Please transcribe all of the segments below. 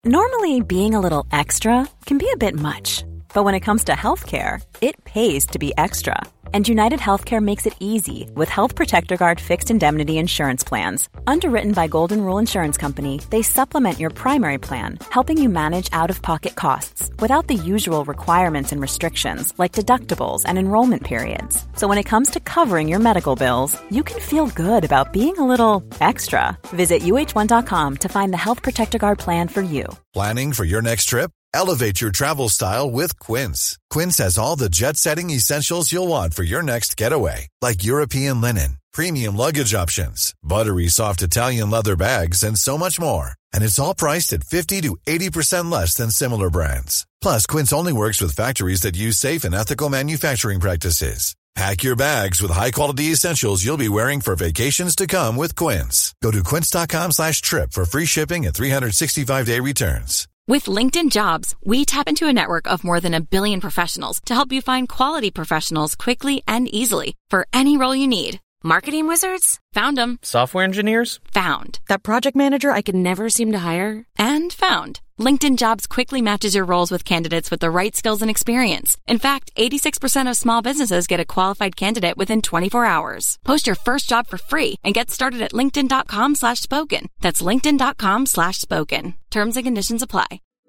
Normally, being a little extra can be a bit much, but when it comes to healthcare, it pays to be extra. And United Healthcare makes it easy with Health Protector Guard fixed indemnity insurance plans. Underwritten by Golden Rule Insurance Company, they supplement your primary plan, helping you manage out-of-pocket costs without the usual requirements and restrictions like deductibles and enrollment periods. So when it comes to covering your medical bills, you can feel good about being a little extra. Visit uh1.com to find the Health Protector Guard plan for you. Planning for your next trip? Elevate your travel style with Quince. Quince has all the jet-setting essentials you'll want for your next getaway, like European linen, premium luggage options, buttery soft Italian leather bags, and so much more. And it's all priced at 50 to 80% less than similar brands. Plus, Quince only works with factories that use safe and ethical manufacturing practices. Pack your bags with high-quality essentials you'll be wearing for vacations to come with Quince. Go to quince.com/trip for free shipping and 365-day returns. With LinkedIn Jobs, we tap into a network of more than 1 billion professionals to help you find quality professionals quickly and easily for any role you need. Marketing wizards? Found them. Software engineers? Found. That project manager I could never seem to hire? And found. LinkedIn Jobs quickly matches your roles with candidates with the right skills and experience. In fact, 86% of small businesses get a qualified candidate within 24 hours. Post your first job for free and get started at linkedin.com/spoken. That's linkedin.com/spoken. Terms and conditions apply.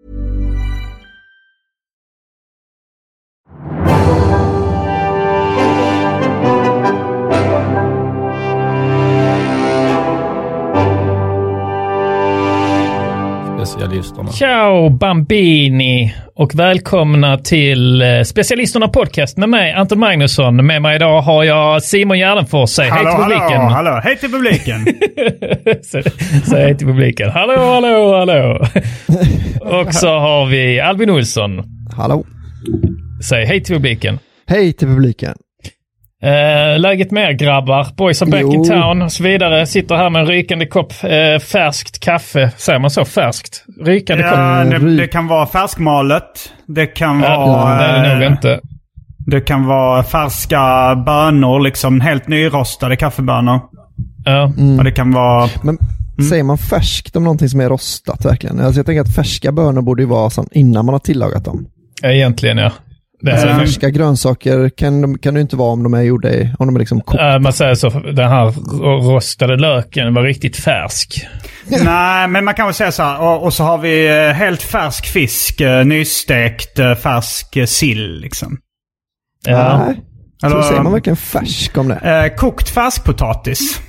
Specialisterna. Ciao Bambini och välkomna till Specialisterna podcast med mig Anton Magnusson. Med mig idag har jag Simon Gärdenfors. Säg hej till publiken. Hallå, hej till publiken. Säg hej till publiken. Hallå. Och så har vi Albin Olsson. Hallå. Säg hej till publiken. Hej till publiken. Läget med er grabbar, boys are back in town och så vidare. Sitter här med en rykande kopp färskt kaffe. Säger man så, färskt? Rykande kopp. Det kan vara färskmalet. Det kan vara... det är det nog inte. Det kan vara färska bönor, liksom helt nyrostade kaffebönor. Ja. Och det kan vara... Men säger man färskt om någonting som är rostat verkligen? Alltså jag tänker att färska bönor borde ju vara som innan man har tillagat dem. Egentligen, ja. Färska grönsaker kan det inte vara om de är gjorda om de är liksom kokta. Man säger så, den här rostade löken var riktigt färsk. Nej, men man kan väl säga så här. Och så har vi helt färsk fisk, nystekt färsk sill liksom. Ja. Nej, så säger man verkligen färsk om det. Kokt färskpotatis.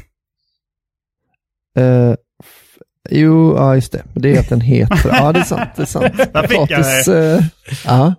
Jo, ja just det. Det är att den heter... Ja, det är sant. Potatis... Ja.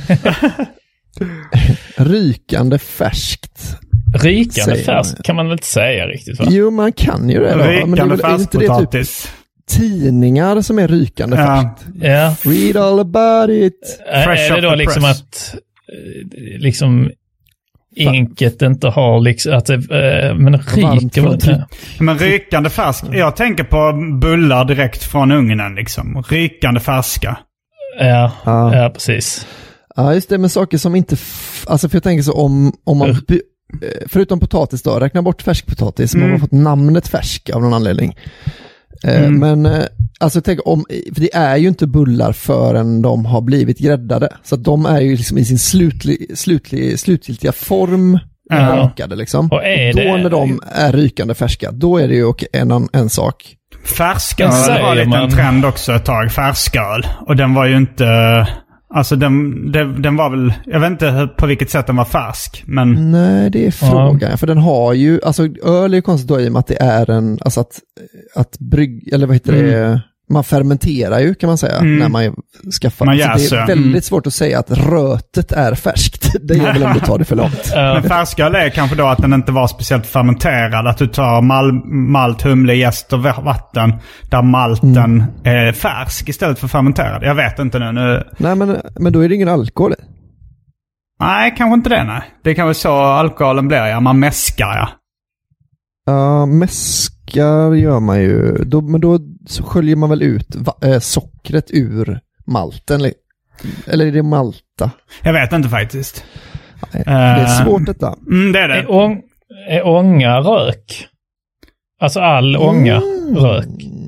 Rykande färskt. Rykande färskt kan man väl inte säga riktigt, va? Jo, man kan ju det. Rykande färskpotatis. Typ tidningar som är rykande färskt. Ja. Read all about it. Är det då liksom press. Att... liksom... Inket inte har liksom att men ryker men rykande färsk. Jag tänker på bullar direkt från ugnen liksom. Rykande färska. Ja, precis. Ja, just det, med saker som inte alltså för jag tänker så om man förutom potatis då, räkna bort färskpotatis som har fått namnet färsk av någon anledning. Men alltså tänk för det är ju inte bullar förrän de har blivit gräddade. Så att de är ju liksom i sin slutgiltiga form rykade liksom. Och då när de är rykande färska, då är det ju en sak. Färsköl var lite en trend också ett tag, färsköl. Och den var ju inte... Alltså den var väl... Jag vet inte på vilket sätt den var färsk, men... Nej, det är frågan. Ja. För den har ju... Alltså öl är ju konstigt då i och med att det är en... Alltså att brygg... Eller vad heter det? Man fermenterar ju kan man säga när man skaffar. Man det är väldigt svårt att säga att rötet är färskt. Det är väl ändå ta det för långt. Men färsköl är kanske då att den inte var speciellt fermenterad. Att du tar malt, humle, jäst och vatten där malten är färsk istället för fermenterad. Jag vet inte nu. Nej, men då är det ingen alkohol i. Nej, kanske inte det, nej. Det kan väl så alkoholen blir, ja. Man mäskar, ja. Ja, mäskar gör man ju. Men då så sköljer man väl ut sockret ur malten. Eller är det malta? Jag vet inte faktiskt. Nej, det är svårt detta. Det är det. Är ånga rök? Alltså all ånga rök?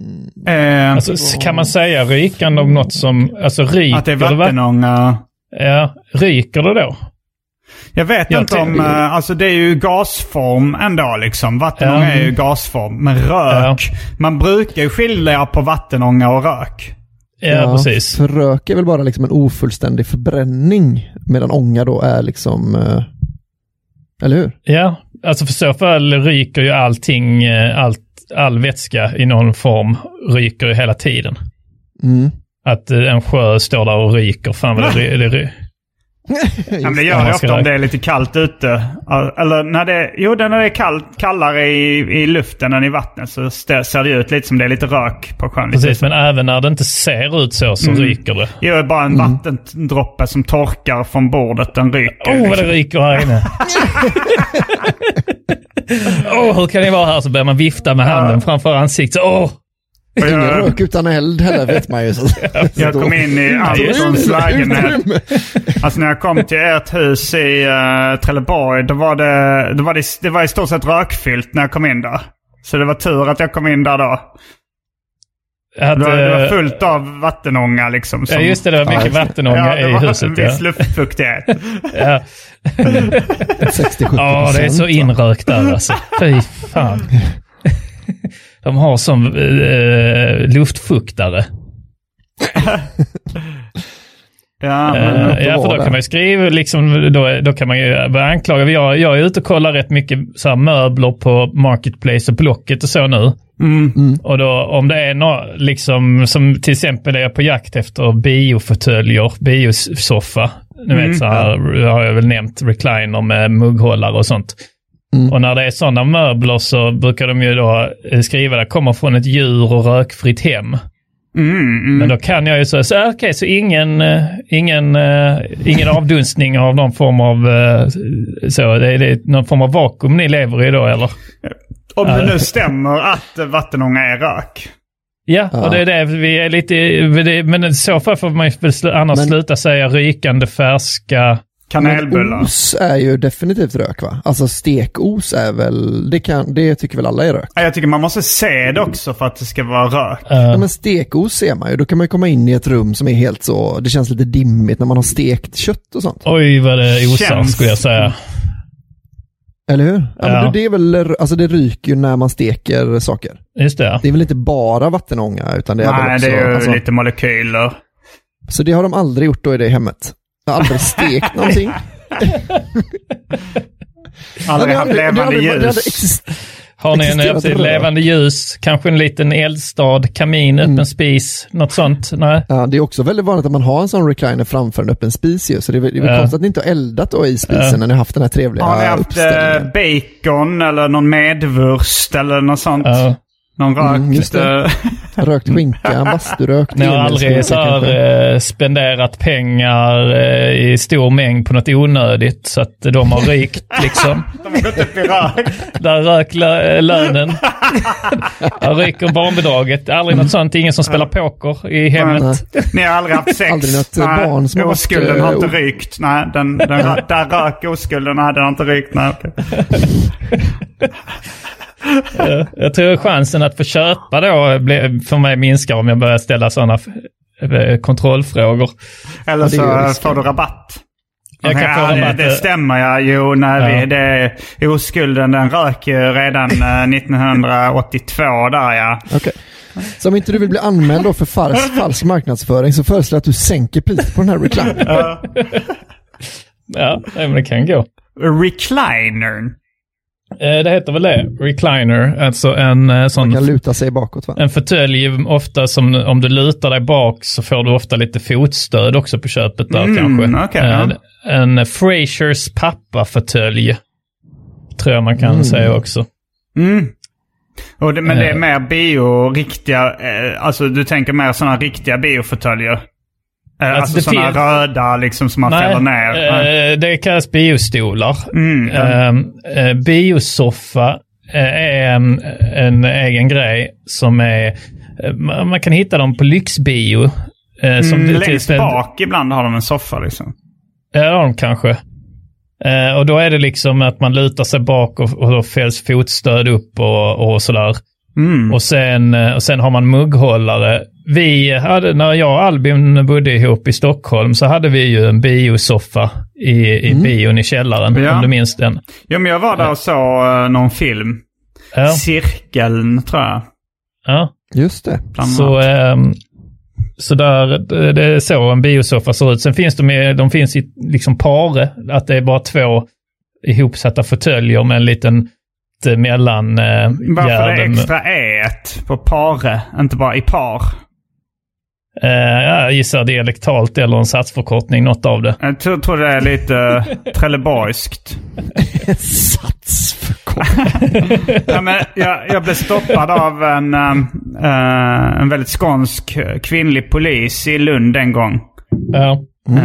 Alltså, kan man säga rykande om något som, alltså ryker? Att det är vattenånga. Ja, ryker det då? Jag vet inte om, alltså det är ju gasform ändå liksom. Vattenånga är ju gasform. Men rök, man brukar ju skilja på vattenånga och rök. Ja, precis. För rök är väl bara liksom en ofullständig förbränning, medan ånga då är liksom, eller hur? Ja, alltså för så fall ryker ju allting, all vätska i någon form ryker ju hela tiden. Att en sjö står där och ryker, fan vad det men det gör det ofta om det är lite kallt ute. Eller när det är kallare i luften än i vattnet, så ser det ut lite som det är lite rök på sjön. Precis, men även när det inte ser ut så ryker det. Det är bara en vattendroppe som torkar från bordet, den ryker. Vad det ryker här inne. Hur kan det vara här? Så börjar man vifta med handen framför ansiktet. Ingen rök utan eld heller, vet man ju. Jag kom in i Antons lägenhet. Alltså när jag kom till ert hus i Trelleborg, det var i stort sett rökfyllt när jag kom in där. Så det var tur att jag kom in där då. Det var fullt av vattenånga liksom. Ja, just det var mycket vattenånga i huset. Det var en viss luftfuktighet. 60-70%. Ja, det är så inrökt där alltså. Fy fan. De har som luftfuktare. För då kan man ju skriva liksom, då kan man ju anklaga. Jag är ute och kollar rätt mycket så här möbler på Marketplace och Blocket och så nu. Och då om det är något liksom, som till exempel är jag på jakt efter biofåtöljer, biosoffa. Nu vet så här, har jag väl nämnt recliner med mugghållare och sånt. Och när det är sådana möbler så brukar de ju då skriva det kommer från ett djur- och rökfritt hem. Men då kan jag ju säga så okej, så ingen avdunstning av någon form av så det är någon form av vakuum ni lever i då, eller? Om det nu stämmer att vattenånga är rök. Ja, och det är det vi är lite, men i så fall får man ju annars sluta säga rykande färska kanelbullar. Os är ju definitivt rök, va? Alltså stekos är väl, det tycker väl alla är rök. Jag tycker man måste se det också för att det ska vara rök. Ja, men stekos ser man ju, då kan man ju komma in i ett rum som är helt så, det känns lite dimmigt när man har stekt kött och sånt. Oj, vad det osar skulle jag säga. Eller hur? Ja. Men det är väl, alltså det ryker ju när man steker saker. Just det. Det är väl inte bara vattenånga, utan det är väl också, det är ju lite molekyler. Så det har de aldrig gjort då i det hemmet. Jag har aldrig stekt någonting. Aldrig haft levande ljus. Har ni en levande ljus, kanske en liten eldstad, kamin, öppen spis, något sånt? Nej. Ja, det är också väldigt vanligt att man har en sån recliner framför en öppen spis ju. Så det är väl konstigt att ni inte har eldat då i spisen när ni har haft den här trevliga uppställningen. Har ni haft bacon eller någon medvurst eller något sånt? Någon rökt skinka, basturökt. Ni har aldrig så här, spenderat pengar i stor mängd på något onödigt så att de har rykt liksom. De har gått upp i rök. Där rök lönen. Där ryker barnbidraget. Aldrig något sånt. Ingen som spelar poker i hemmet. Ni har aldrig haft sex. Aldrig något barn som oskulden har inte rykt. Nej, där rök oskulden hade den inte rykt. Nej, okay. Jag tror chansen att få köpa då för mig minskar om jag börjar ställa sådana kontrollfrågor. Eller så får du rabatt. Jag kan få rabatt. Det stämmer ja. Jo, oskulden den rök ju redan 1982 där ja. Okej. Så om inte du vill bli anmäld då för falsk marknadsföring så föreslår jag att du sänker priset på den här reclinern. Ja, men det kan gå. Reclinern? Det heter väl det, recliner, alltså en sån... Man kan luta sig bakåt, va? En fåtölj, ofta som om du lutar dig bak så får du ofta lite fotstöd också på köpet där kanske. Okay, en Frasers pappa-fåtölj tror jag man kan säga också. Men det är mer riktiga, alltså du tänker mer sådana riktiga biofåtöljer? Alltså sådana röda liksom som man fäller ner. Det kallas biostolar. Biosoffa är en egen grej som är... Man kan hitta dem på lyxbio. Längst bak ibland har de en soffa liksom. Ja, det har de kanske. Och då är det liksom att man lutar sig bak och då fälls fotstöd upp och sådär. Och sen har man mugghållare. Vi hade, när jag och Albin bodde ihop i Stockholm, så hade vi ju en biosoffa i bion i källaren, om du minns den. Jo, men jag var där och såg någon film. Ja. Cirkeln, tror jag. Ja. Just det. Så där, det är så en biosoffa ser ut. Sen finns de finns i liksom pare, att det är bara 2 ihopsatta fåtöljer med en liten mellan varför är det extra på pare, inte bara i par? Jag gissar dialektalt eller en satsförkortning, något av det. Jag tror det är lite trelleborgskt. Satsförkortning. Ja, men jag blev stoppad av en väldigt skånsk kvinnlig polis i Lund en gång. Ja.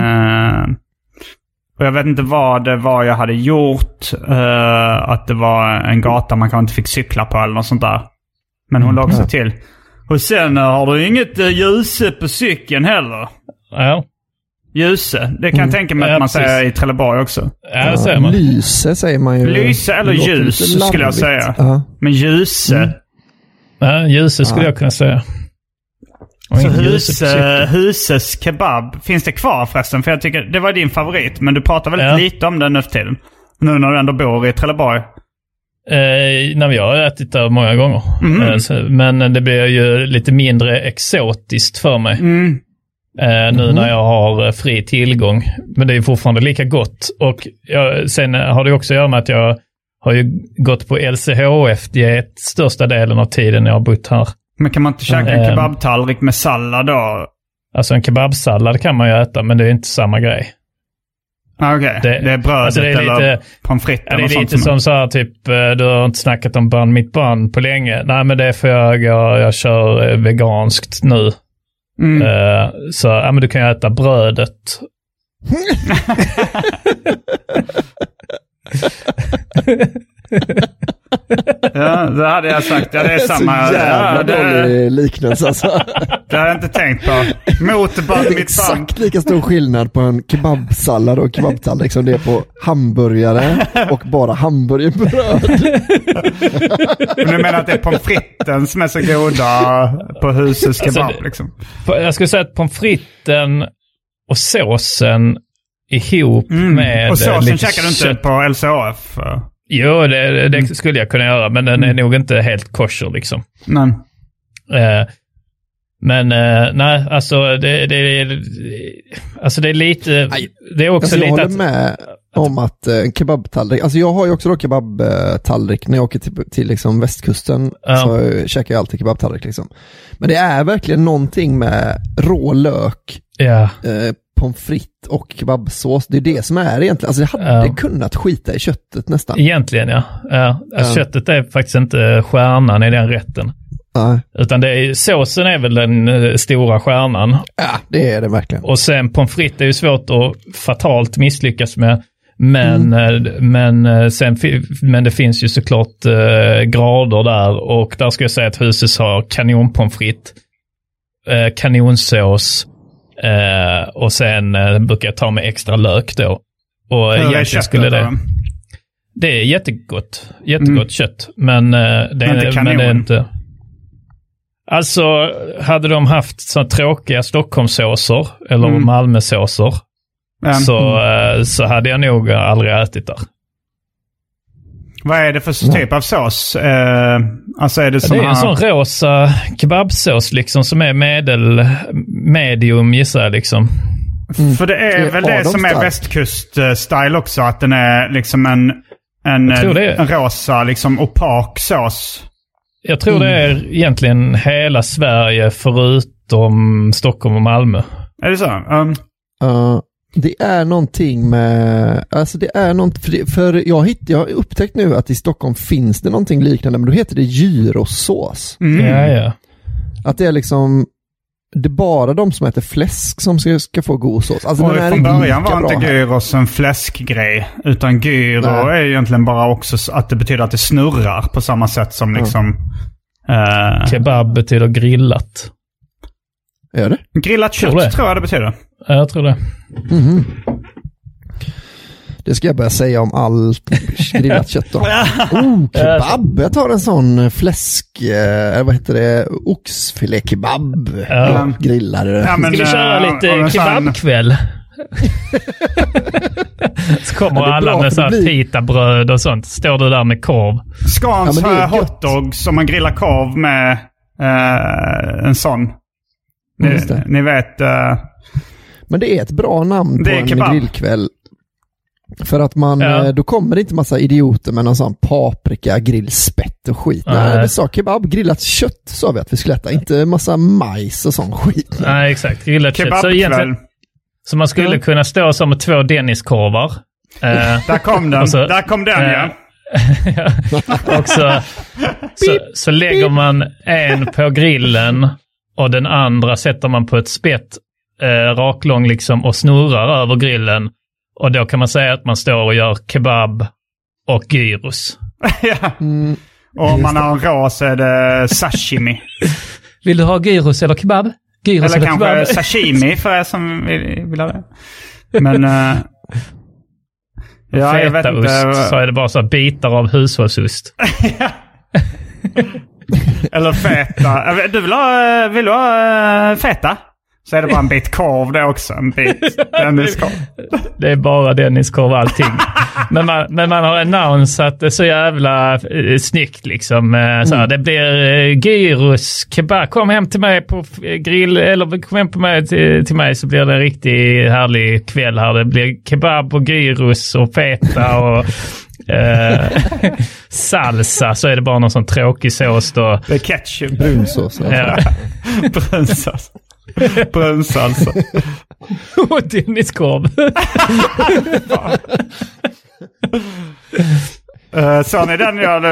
Och jag vet inte vad det var jag hade gjort. Att det var en gata man kanske inte fick cykla på eller något sånt där. Men hon lade också till. Och sen har du inget ljuse på cykeln heller. Ja. Ljuse. Det kan jag tänka mig att man säger i Trelleborg också. Ja, det säger man. Lyse säger man ju. Lyse eller ljus skulle jag säga. Men ljuse. Ja, ljuse skulle jag kunna säga. Så Huses kebab. Finns det kvar förresten? För jag tycker det var din favorit. Men du pratar väldigt lite om den nu för tiden. Nu när du ändå bor i Trelleborg. När vi har ätit det många gånger. Men det blir ju lite mindre exotiskt för mig. Nu när jag har fri tillgång. Men det är fortfarande lika gott. Och sen har det också att göra med att jag har ju gått på LCHF-diet största delen av tiden jag har bott här. Men kan man inte käka en kebabtallrik med sallad då? Alltså en kebabsallad kan man ju äta, men det är inte samma grej. Okej, det är brödet alltså eller pommes frites. Ja, det är lite som så här, typ, du har inte snackat om band mitt band på länge. Nej, men det är för jag kör veganskt nu. Så ja, men du kan ju äta brödet. Ja, det hade jag sagt. Ja, det är samma. Så jävla dålig liknelse alltså. Det har jag inte tänkt på. Mot mitt band. Exakt lika stor skillnad på en kebabsallad och kebabtallrik som det är på hamburgare och bara hamburgerbröd. Men du menar att det är pommes fritesen som är så goda på Husets kebab alltså, liksom? Jag skulle säga att pommes fritesen och såsen ihop med... Och såsen käkar du inte på LCHF? Jo, det skulle jag kunna göra, men den är nog inte helt kosher liksom. Nej. Men nej, alltså det är lite... Det är också alltså, jag lite håller med om att kebabtallrik... Alltså jag har ju också då kebabtallrik när jag åker till liksom västkusten. Så käkar jag alltid kebabtallrik liksom. Men det är verkligen någonting med rå lök, pommes frites och kebabsås. Det är det som är egentligen. Alltså jag hade kunnat skita i köttet nästan. Egentligen, Alltså, köttet är faktiskt inte stjärnan i den rätten. Utan såsen är väl den stora stjärnan. Ja, det är det verkligen. Och sen pommes frites är ju svårt att fatalt misslyckas med. Men det finns ju såklart grader där. Och där ska jag säga att Huses har kanon pommes frites, kanonsås. Och sen brukar jag ta med extra lök då. Och egentligen skulle det är jättegott kött, men det är inte. Alltså hade de haft så tråkiga Stockholmssåser eller Malmösåser så hade jag nog aldrig ätit där. Vad är det för typ av sås? Alltså är det är en sån rosa kebabsås liksom som är medium gissar jag liksom. För det är väl det som är västkust-style också, att den är liksom en rosa liksom opak sås. Jag tror det är egentligen hela Sverige förutom Stockholm och Malmö. Är det så? Det är någonting med, alltså det är något, för jag har upptäckt nu att i Stockholm finns det någonting liknande, men då heter det gyrosås. Ja. Att det är liksom, det är bara de som äter fläsk som ska få god sås. Alltså och från början var inte gyros en fläskgrej, utan gyro är egentligen bara också att det betyder att det snurrar på samma sätt som liksom... Kebab betyder grillat. Är det? Grillat kött tror jag det betyder. Ja, jag tror det. Det ska jag börja säga om allt grillat kött då. Kebab. Jag tar en sån fläsk, vad heter det? Oxfilé kebab. Grillade. Ja, men, ska vi köra lite kebabkväll? Så kommer alla med så här pitabröd och sånt. Står du där med korv. Skans hotdog som man grillar korv med en sån. Ni vet... Men det är ett bra namn på en grillkväll. För att då kommer det inte massa idioter med någon sån paprika, grillspett och skit. Nej, vi sa kebab, grillat kött sa vi att vi skulle äta. Inte massa majs och sån skit. Nej, exakt. Grillat kött. Så egentligen... Så man skulle kunna stå som 2 Denniskorvar. Där kom den. Där kom den, ja. Och så lägger man en på grillen och den andra sätter man på ett spett raklång liksom och snurrar över grillen. Och då kan man säga att man står och gör kebab och gyros. Ja. Och om man har en rå så är det sashimi. Vill du ha gyros eller kebab? Gyros eller kanske kebab. Sashimi för er som vill ha det. Men... ja, jag vet inte. Så är det bara så bitar av hushållsost. Eller feta. Vill du ha feta? Så är det bara en bit korv det också. En bit Denniskorv. Det är bara Denniskorv allting. men man har annonsat det så jävla snyggt liksom. Så här, det blir gyros, kebab. Kom hem till mig på grill. Eller kom hem på mig till mig så blir det en riktigt härlig kväll här. Det blir kebab och gyros och feta och... salsa, så är det bara någon sån tråkig sås då. Det är ketchup. Brunsås. Ja. Brunsås. Brunsalsa. Och Denniskorv. Så ni den jag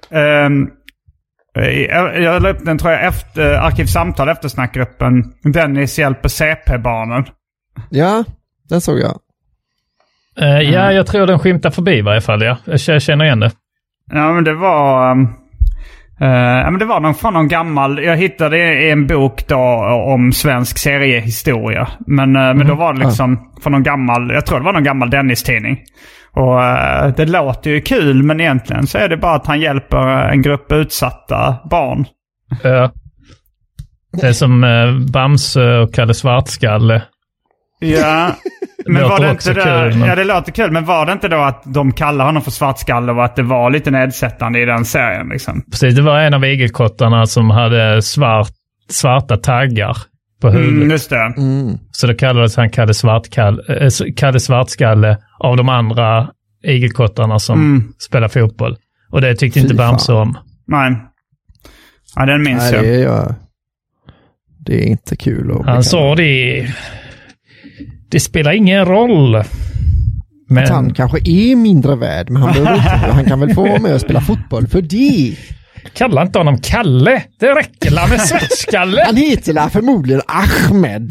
la upp den tror jag efter Arkivsamtal eftersnackgruppen. Dennis hjälper CP-barnen. Ja, den såg jag. Ja, jag tror den skymtar förbi i varje fall. Ja. Jag känner igen det. Ja, men det var... men det var någon från någon gammal... Jag hittade en bok då om svensk seriehistoria. Men då var det liksom från någon gammal... Jag tror det var någon gammal Dennis-tidning. Och det låter ju kul, men egentligen så är det bara att han hjälper en grupp utsatta barn. Ja. Det är som Bamse och Kalle Svartskalle. Ja, men var det inte kul, men... Ja, det låter kul, men var det inte då att de kallar honom för Svartskalle och att det var lite nedsättande i den serien liksom? Precis, det var en av igelkottarna som hade svarta taggar på huvudet. Just det. Så det kallades han Kalle Svartskalle av de andra igelkottarna som spelar fotboll. Och det tyckte inte Bamse om. Nej. Ja, den minns jag. Det är inte kul. Han sa det spelar ingen roll. Men... Att han kanske är mindre värd, men han kan väl få vara med och spela fotboll för det. Kalla inte honom Kalle. Det räcker la med Svartskalle. Han heter förmodligen Ahmed.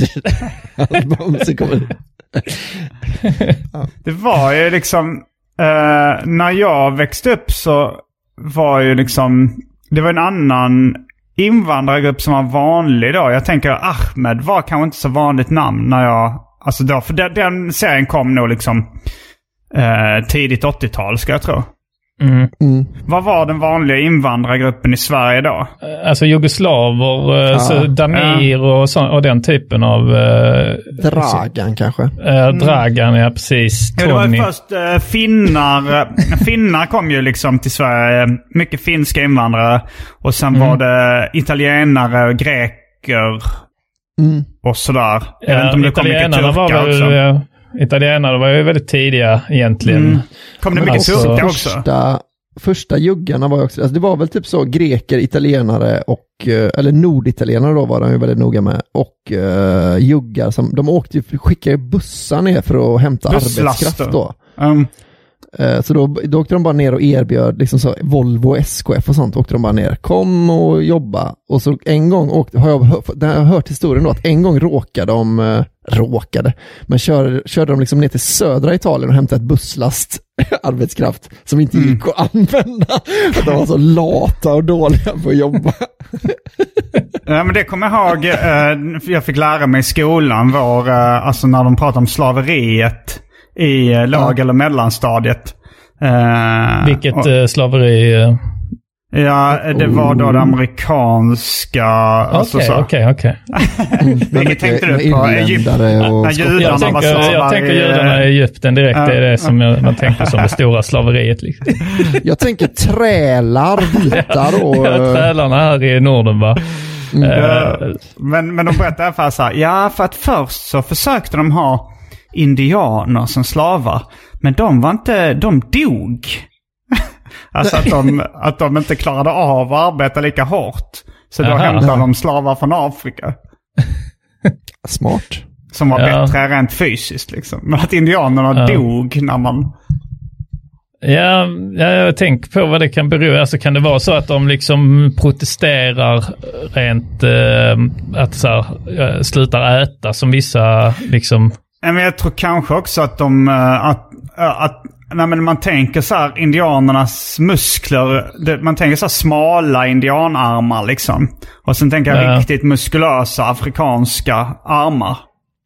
Det var ju liksom... när jag växte upp så var ju liksom... Det var en annan invandrargrupp som var vanlig då. Jag tänker Ahmed var kanske inte så vanligt namn när jag... Alltså då, för den serien kom nog liksom tidigt 80-tal ska jag tro. Vad var den vanliga invandrargruppen i Sverige då? Alltså jugoslaver, så Danir och den typen av... Dragan kanske? Dragan, ja precis. Ja, det var ju först finnar. Finnar kom ju liksom till Sverige. Mycket finska invandrare. Och sen var det italienare och greker... Och sådär. Jag vet inte om det kom mycket turkar också. Italienarna var ju väldigt tidiga egentligen. Kom det mycket turkar också? Första juggarna var ju också, alltså det var väl typ så greker, italienare och, eller norditalienare då var de ju väldigt noga med, och juggar som, de skickade bussar ner för att hämta arbetskraft då. Så då åkte de bara ner och erbjöd liksom så, Volvo och SKF och sånt åkte de bara ner. Kom och jobba. Och så en gång har jag hört historien då att en gång men körde de liksom ner till södra Italien och hämtade ett busslast arbetskraft som inte gick att använda. För de var så lata och dåliga på att jobba. Ja, men det kommer jag ihåg. Jag fick lära mig i skolan alltså när de pratade om slaveriet i låg- eller mellanstadiet. Vilket slaveri? Ja, det var då det amerikanska... Okej. Vilket tänkte du på? Egypten? Jag tänker judarna i Egypten direkt. Det är det som man tänker som det stora slaveriet. Liksom. Jag tänker trälar, bitar och... trälarna här i Norden, va? Men de berättade för så här, ja, för att först så försökte de ha indianer som slavar. Men de dog. Alltså att de inte klarade av att arbeta lika hårt. Så då hämtade de slavar från Afrika. Smart. Som var bättre rent fysiskt liksom. Men att indianerna dog när man... Ja, jag tänker på vad det kan bero. Alltså kan det vara så att de liksom protesterar rent att så här, slutar äta som vissa liksom... Men jag tror kanske också att de... Nej, men man tänker så här, indianernas muskler, man tänker så här smala indianarmar liksom. Och sen tänker jag riktigt muskulösa afrikanska armar.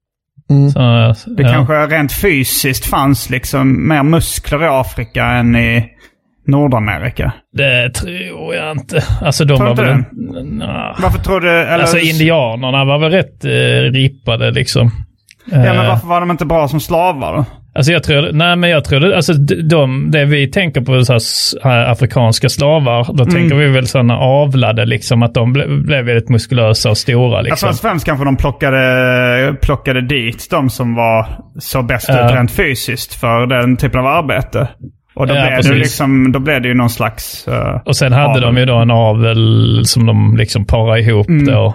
Det kanske rent fysiskt fanns liksom mer muskler i Afrika än i Nordamerika. Det tror jag inte. Alltså de tror var väl... Varför tror du... Eller... Alltså indianerna var väl rätt rippade liksom. Ja, men varför var de inte bra som slavar då? Alltså jag tror alltså det vi tänker på så här afrikanska slavar, då tänker vi väl sådana avlade liksom, att de blev väldigt muskulösa och stora liksom. Alltså främst kanske de plockade dit de som var så bäst ut rent fysiskt för den typen av arbete. Och då blev det ju någon slags och sen hade de ju då en avel som de liksom parade ihop då.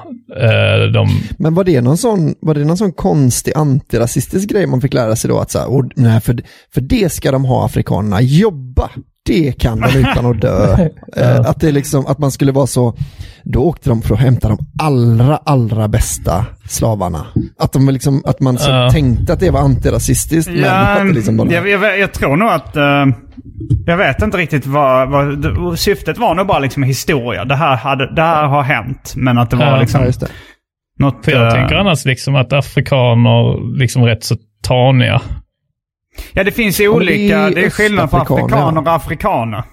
Men var det någon sån konstig antirasistisk grej man fick lära sig då, att så här, för det ska de ha afrikanerna jobba, det kan de utan att dö. Att det liksom, att man skulle vara så, då åkte de för att hämta de allra bästa slavarna. Att de liksom, att man så tänkte att det var antirasistiskt, men att det liksom bara... jag tror nog att jag vet inte riktigt vad syftet var, nog bara liksom historia. Det här har hänt, men att det var liksom just det. Något, för jag tänker annars liksom att afrikaner liksom rätt så taniga. Ja, det finns ju olika, det är skillnad på afrikaner och afrikaner.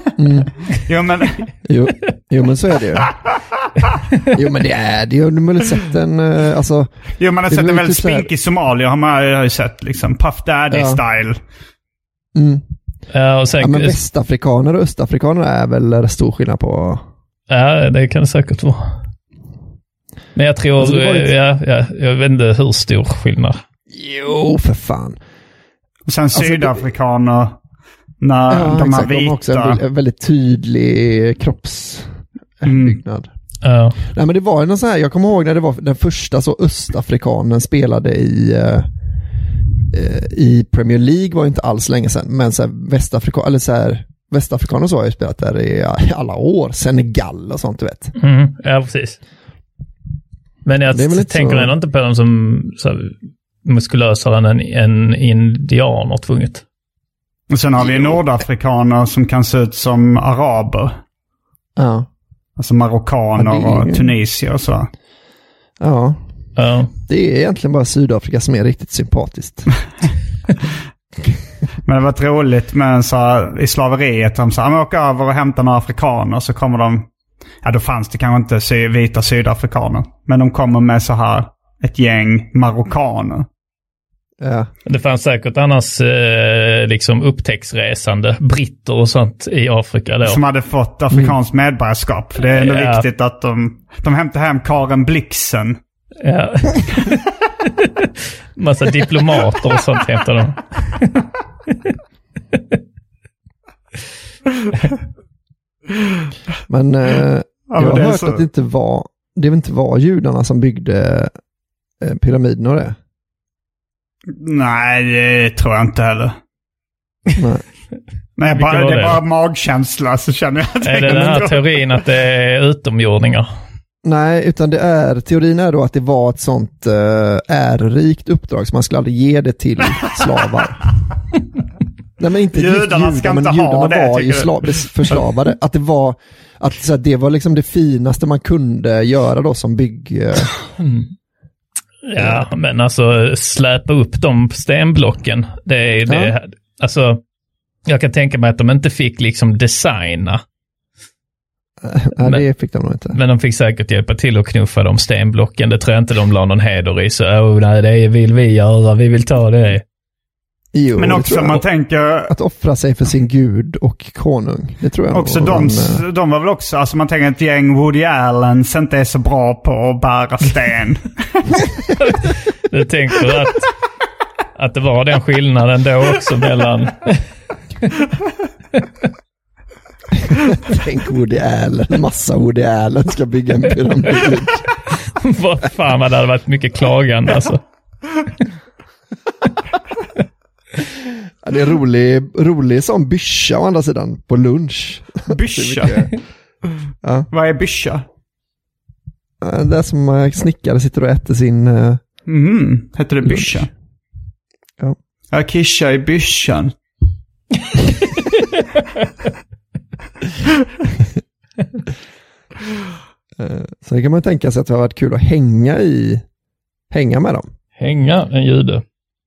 Jo, men så är det ju. Jo, men det är det ju. Man har sett en, alltså... Jo, man har sett en väldigt spinkig somalier, har man ju sett liksom Puff Daddy-style. Och sen, men västafrikaner och östafrikaner är väl stor skillnad på... Ja, det kan det säkert vara. Men jag tror, alltså, jag vet inte hur stor skillnad. Jo, för fan. Och sen alltså, sydafrikaner, när de här vita... De har också en väldigt tydlig kroppsbyggnad. Nej, men det var ju någon så här, jag kommer ihåg när det var den första så östafrikanen spelade i Premier League, var ju inte alls länge sedan, men så här, västafrikaner så har ju spelat där i alla år, Senegal och sånt, du vet. Ja, precis. Men jag tänker ändå inte på dem som så här, muskulösare än en indianer tvunget. Och sen har vi nordafrikaner som kan se ut som araber. Ja. Alltså marockaner och tunisier och så. Ja. Det är egentligen bara Sydafrika som är riktigt sympatiskt. Men det var roligt med så här, i slaveriet, de sa, man åker över och hämtar några afrikaner, så kommer de, då fanns det kanske inte vita sydafrikaner, men de kommer med så här ett gäng marockaner. Ja. Det fanns säkert annars liksom upptäcktsresande britter och sånt i Afrika då. Som hade fått afrikanskt medborgarskap. För det är ändå viktigt att de hämtar hem Karen Blixen. Ja. Massa diplomater och sånt hämtar de. Men jag har hört att det inte var judarna som byggde pyramiden och det. Nej, det tror jag inte heller. Nej, det är bara magkänsla, så känner jag att det är det den här teorin att det är utomjordingar? Nej, utan teorin är då att det var ett sånt ärorikt uppdrag, så man skulle aldrig ge det till slavar. Nej, men inte judarna ska inte ha det, var ju förslavade. Att det var det var liksom det finaste man kunde göra då som Ja, men alltså släpa upp de stenblocken. Det är det. Alltså, jag kan tänka mig att de inte fick liksom designa. Nej, det fick de nog inte. Men de fick säkert hjälpa till att knuffa de stenblocken. Det tror jag inte de la någon heder i. Så, nej, det vill vi göra. Vi vill ta det. Jo, men också man tänker... Att offra sig för sin gud och konung. Det tror jag också de var väl också... Alltså man tänker att gäng Woody Allens inte är så bra på att bära sten. Du tänker att det var den skillnaden då också mellan... Tänk Woody Allen. Massa Woody Allen ska bygga en pyramid. Vad fan vad det hade varit mycket klagande alltså. Ja, det är rolig som byscha å andra sidan på lunch. Byscha? Ja. Vad är byscha? Det är som snickare sitter och äter sin... Heter det byscha? Ja. Jag kissar i byschan. Så det kan man tänka sig att det har varit kul att hänga med dem. Hänga en jude.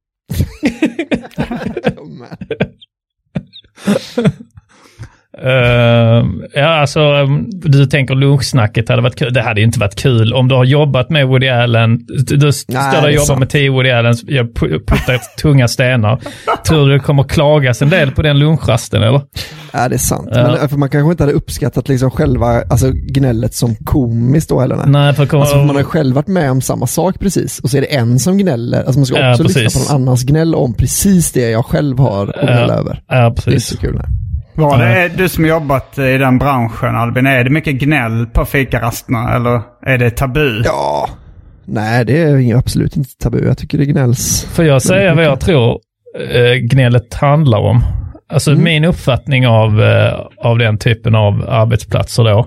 Ja, alltså du tänker lunchsnacket hade varit kul. Det hade inte varit kul om du har jobbat med Woody Allen. Du står och jobbar med 10 Woody Allens. Jag puttar tunga stenar. Tror du det kommer klagas en del på den lunchrasten eller? Ja, det är sant. Men för man kanske inte hade uppskattat liksom själva gnället som komiskt då eller? Nej, för man har själv varit med om samma sak precis. Och så är det en som gnäller. Alltså man ska också lyssna på någon annans gnäll om precis det jag själv har att gnälla över. Ja, precis. Det är så kul. Nej. Var det du som jobbat i den branschen, Albin? Är det mycket gnäll på fikarasterna eller är det tabu? Ja, nej det är absolut inte tabu. Jag tycker det gnälls. Får jag säga vad jag tror gnället handlar om? Alltså min uppfattning av den typen av arbetsplatser då.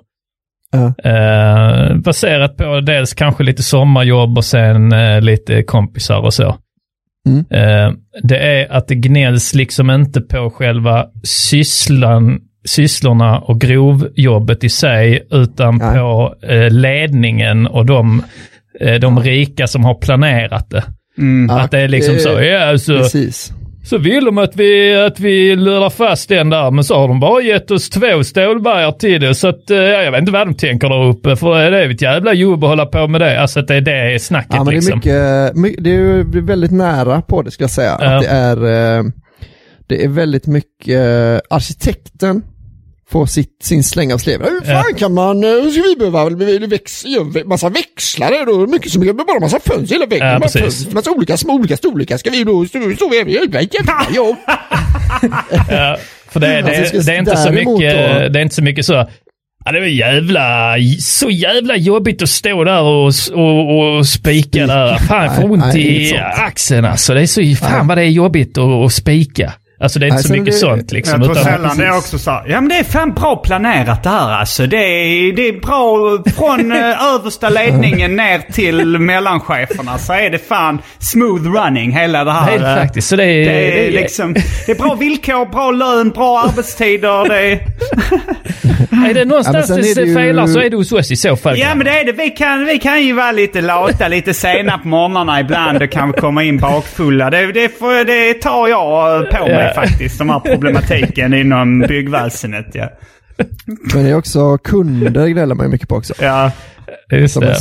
Baserat på dels kanske lite sommarjobb och sen lite kompisar och så. Det är att det gnälls liksom inte på själva sysslorna och grovjobbet i sig utan på ledningen och de rika som har planerat det. Att det är liksom så vill de att vi lurar fast den där, men så har de bara gett oss 2 stålbergar till det, så att jag vet inte vad de tänker där uppe, för det är ett jävla jobb att hålla på med det. Alltså att det är snacket. Ja, men liksom. Det är väldigt nära på det, ska jag säga. Att det är väldigt mycket arkitekten får sin släng av sleven. Hur fan kan man, ska vi behöva massa växlar då, mycket som bara massa fönster hela väggen, massa olika storlekar, ska vi då stå jobb. Ja, för det är inte så mycket då, det är inte så mycket så. Ja, det var så jävla jobbigt att stå där och spika där. Fan, jag får ont i axeln alltså. Det är så fan vad det är jobbigt att spika. Alltså det är inte så mycket sånt liksom. Jag tror sällan det är också så. Ja, men det är fan bra planerat det här alltså. Det är bra från översta ledningen ner till mellancheferna. Så är det fan smooth running hela det här. Det är faktiskt. Så det är liksom, det är bra villkor, bra lön, bra arbetstider. Är det någonstans det felar så är det hos oss i så fall. Ja, men det är det. Vi kan ju vara lite lata, lite sena på morgnarna ibland och kan komma in bakfulla. Det tar jag på mig faktiskt, de här problematiken inom byggväsendet. Ja. Men det är också kunder gnäller man ju mycket på också. Ja. Just det.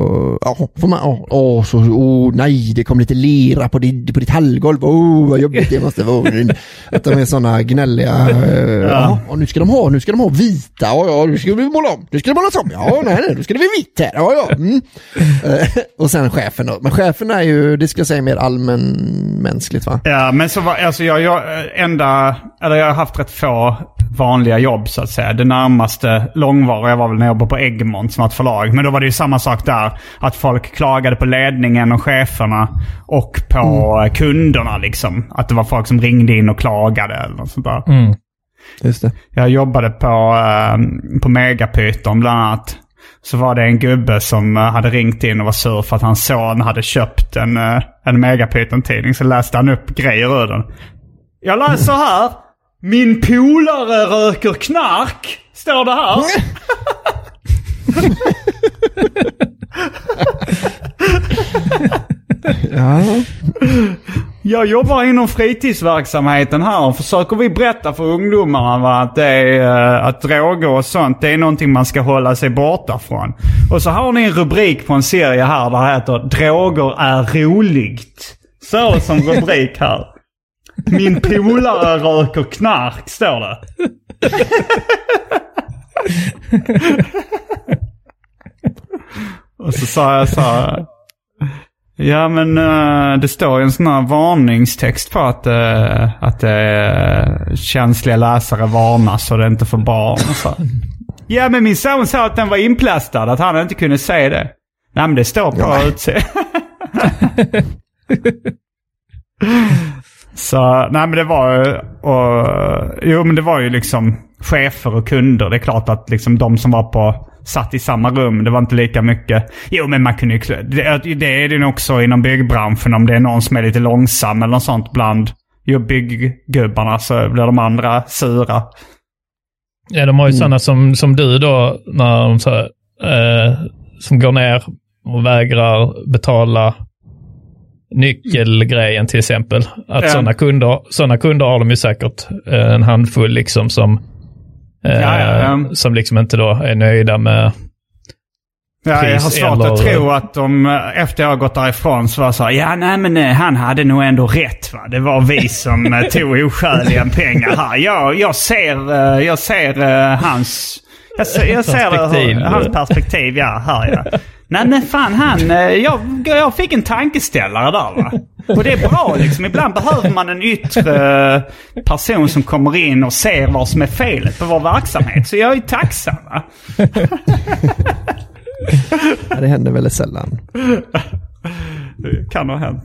Nej, det kom lite lera på ditt hallgolv. Vad jobbigt det måste vara. Att de är sådana gnälliga. Och nu ska de ha vita. Ja, nu ska vi måla om. Nu ska det målas om. Ja, nej, nu ska det bli vitt här. Ja. Och sen chefen då. Men chefen är ju, det ska jag säga, mer allmänmänskligt, va? Ja, men så var, alltså jag har haft rätt få vanliga jobb så att säga. Det närmaste långvariga var väl när jag jobbade på Egmont som ett förlag. Men då var det ju samma sak där. Att folk klagade på ledningen och cheferna och på kunderna liksom. Att det var folk som ringde in och klagade eller något sånt där. Just det. Jag jobbade på Megapyton bland annat. Så var det en gubbe som hade ringt in och var sur för att hans son hade köpt en Megapyton-tidning. Så läste han upp grejer ur den. Jag läser här. Min polare röker knark. Står det här. Ja. Jag jobbar inom fritidsverksamheten här och försöker vi berätta för ungdomarna att det är att droger och sånt, det är någonting man ska hålla sig borta från. Och så har ni en rubrik på en serie här där det heter Droger är roligt. Så som rubrik här. Min polare röker knark, står det. Och så sa jag så här. Ja, men det står ju en sån här varningstext på att känsliga läsare varnas så det inte för barn. Och så. Ja, men min son sa att den var inplastad, att han inte kunde se det. Nej, men det står på utse. Så, nej, men det var men det var ju liksom chefer och kunder. Det är klart att liksom de som var satt i samma rum, det var inte lika mycket. Jo, men man kunde ju... Det är det också inom byggbranschen. Om det är någon som är lite långsam eller något sånt bland bygggubbarna, så blir de andra sura. Ja, de har ju sådana som du då, när de så, som går ner och vägrar betala nyckelgrejen till exempel. Att sådana kunder har de ju säkert en handfull liksom som liksom inte då är nöjda med Ja, jag har svårt att tro att de efter jag har gått därifrån så var så här, ja nej men han hade nog ändå rätt va. Det var vi som tog oskäliga pengar här. Jag ser hans perspektiv här ja. Nej men fan jag fick en tankeställare där va. Och det är bra liksom. Ibland behöver man en yttre person som kommer in och ser vad som är felet på vår verksamhet. Så jag är tacksam va. Det händer väldigt sällan. Det kan ha hänt.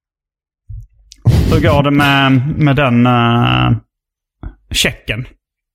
Hur går det med den checken?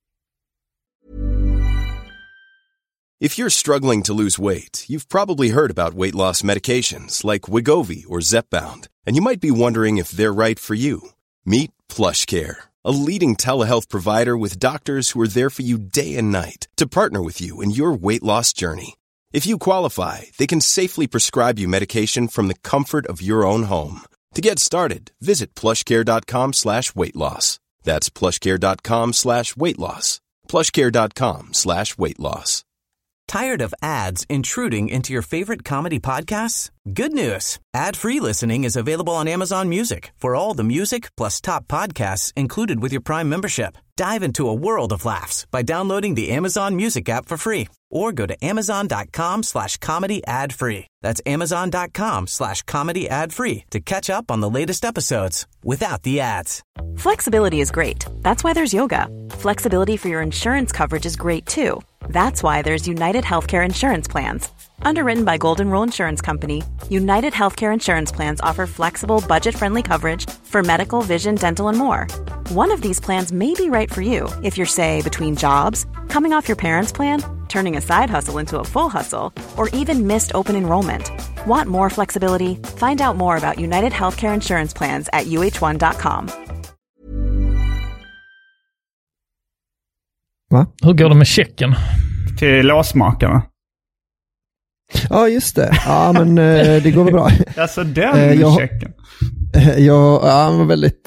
If you're struggling to lose weight, you've probably heard about weight loss medications like Wegovy or Zepbound, and you might be wondering if they're right for you. Meet PlushCare, a leading telehealth provider with doctors who are there for you day and night to partner with you in your weight loss journey. If you qualify, they can safely prescribe you medication from the comfort of your own home. To get started, visit plushcare.com/weightloss. That's plushcare.com/weightloss. plushcare.com/weightloss. Tired of ads intruding into your favorite comedy podcasts? Good news. Ad-free listening is available on Amazon Music for all the music plus top podcasts included with your Prime membership. Dive into a world of laughs by downloading the Amazon Music app for free or go to amazon.com/comedy ad-free. That's amazon.com/comedy ad-free to catch up on the latest episodes without the ads. Flexibility is great. That's why there's yoga. Flexibility for your insurance coverage is great too. That's why there's United Healthcare Insurance Plans. Underwritten by Golden Rule Insurance Company, United Healthcare Insurance Plans offer flexible, budget-friendly coverage for medical, vision, dental, and more. One of these plans may be right for you if you're, say, between jobs, coming off your parents' plan, turning a side hustle into a full hustle, or even missed open enrollment. Want more flexibility? Find out more about United Healthcare Insurance Plans at uh1.com. Va? Hur går det med checken? Till låsmakarna. Ja, just det. Ja, men det går väl bra. Alltså den checken. Ja, han var väldigt...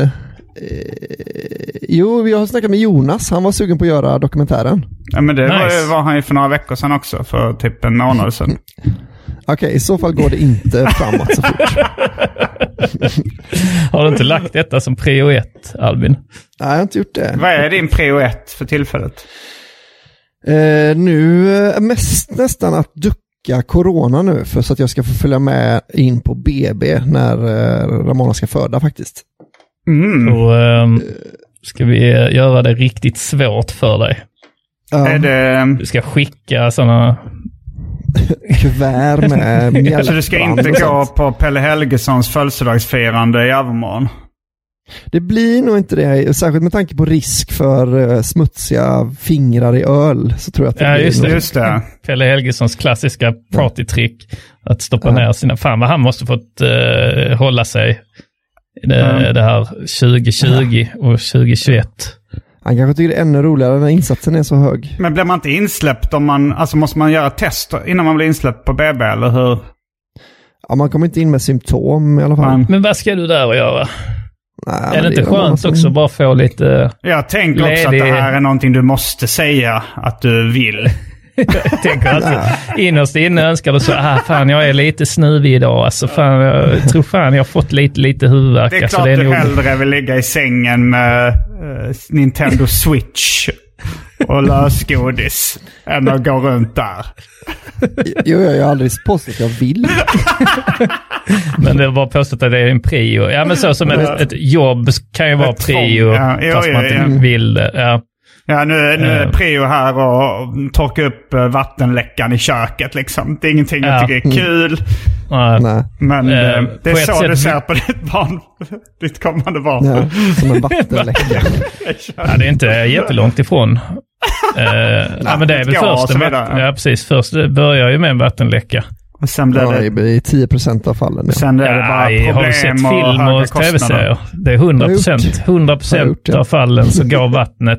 Jo, jag har snackat med Jonas. Han var sugen på att göra dokumentären. Ja, men det var han ju för några veckor sedan också. För typ en månad sedan. Okej, i så fall går det inte framåt så fort. Har du inte lagt detta som prio 1, Albin? Nej, jag har inte gjort det. Vad är din prio 1 för tillfället? Nu mest nästan att ducka corona nu. För så att jag ska få följa med in på BB när Ramona ska föda faktiskt. Så ska vi göra det riktigt svårt för dig. Du ska skicka sådana... kuvert med mjölk. Så du ska inte gå på Pelle Helgessons födelsedagsfirande i övermorgon? Det blir nog inte det, särskilt med tanke på risk för smutsiga fingrar i öl, så tror jag att det blir just det. Pelle Helgessons klassiska partytrick att stoppa ner sina... Fan vad han måste fått hålla sig det här 2020 och 2021. Han kanske tycker det är ännu roligare när insatsen är så hög. Men blir man inte insläppt om man... Alltså måste man göra test innan man blir insläppt på BB, eller hur? man kommer inte in med symptom i alla fall. Men vad ska du där och göra? Nej, är det inte skönt också bara få lite... Jag tänker också att det här är någonting du måste säga att du vill. Jag tänker att innerst inne önskar du så, fan jag är lite snuvig idag. Alltså fan, jag tror fan jag har fått lite huvudvärk. Det är alltså, klart det är du nog... hellre vill ligga i sängen med Nintendo Switch och lösgodis än att gå runt där. Jo, jag har aldrig påstått att jag vill. Men det var påstått att det är en prio. Ja, men så som ett jobb kan ju vara prio fast man inte vill det. Ja. Ja, nu är prio här och torka upp vattenläckan i köket liksom. Det är ingenting jag tycker är kul. Nej. Men det är så du ser på ditt barn, ditt kommande barn. Ja, som en vattenläcka. Ja, det är inte jättelångt ifrån. Nej, men det är väl först. Ja, precis. Först börjar ju med en vattenläcka. Och sen blir det i 10% av fallen. Ja. Sen är det bara problem. Har du sett film och tv-serier? Det är 100% av fallen så går vattnet.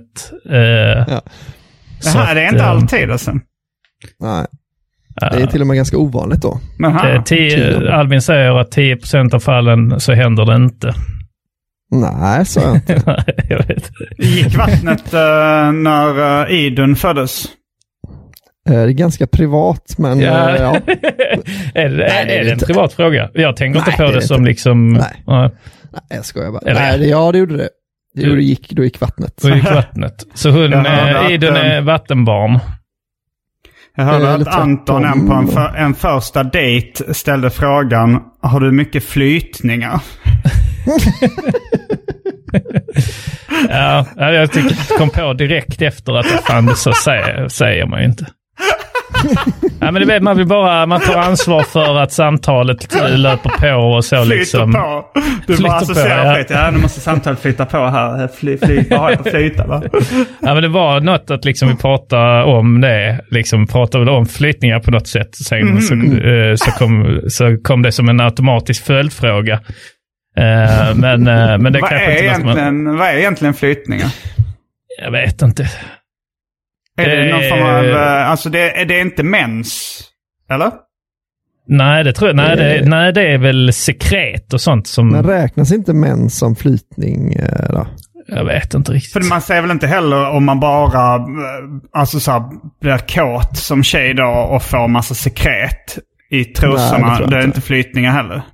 Så det är inte alltid alltså. Nej. Det är till och med ganska ovanligt då. Albin säger att 10% av fallen så händer det inte. Nej, så jag inte. Jag vet. Gick vattnet när Idun föddes? Det är ganska privat, men ja. Är det en privat fråga? Jag tänker inte på det som liksom... Nej, jag skojar bara. Det gjorde det. Då gick vattnet. Då gick vattnet. Så Idun är vattenbarn. Jag hörde att Anton på en första dejt ställde frågan: har du mycket flytningar? Ja, jag kom på direkt efter att det så säger man ju inte. Ja, men det vet man vill bara, man tar ansvar för att samtalet löper på och så liksom. På. Du bara associerar flyt. Ja, nu måste samtalet flyta på här. Flyta, va? Ja, men det var något att liksom vi pratade om det, liksom pratade om flytningar på något sätt. Sen så kom det som en automatisk följdfråga. Men det vad är egentligen flytningar? Jag vet inte. Är det någon form av, alltså det är inte mens, eller? Nej, det tror jag. Nej, det är väl sekret och sånt som... Men räknas inte mens som flytning då? Jag vet inte riktigt. För man säger väl inte heller om man bara alltså så här, blir kåt som tjej då och får massa sekret i trosorna. Nej, det är inte flytningar heller.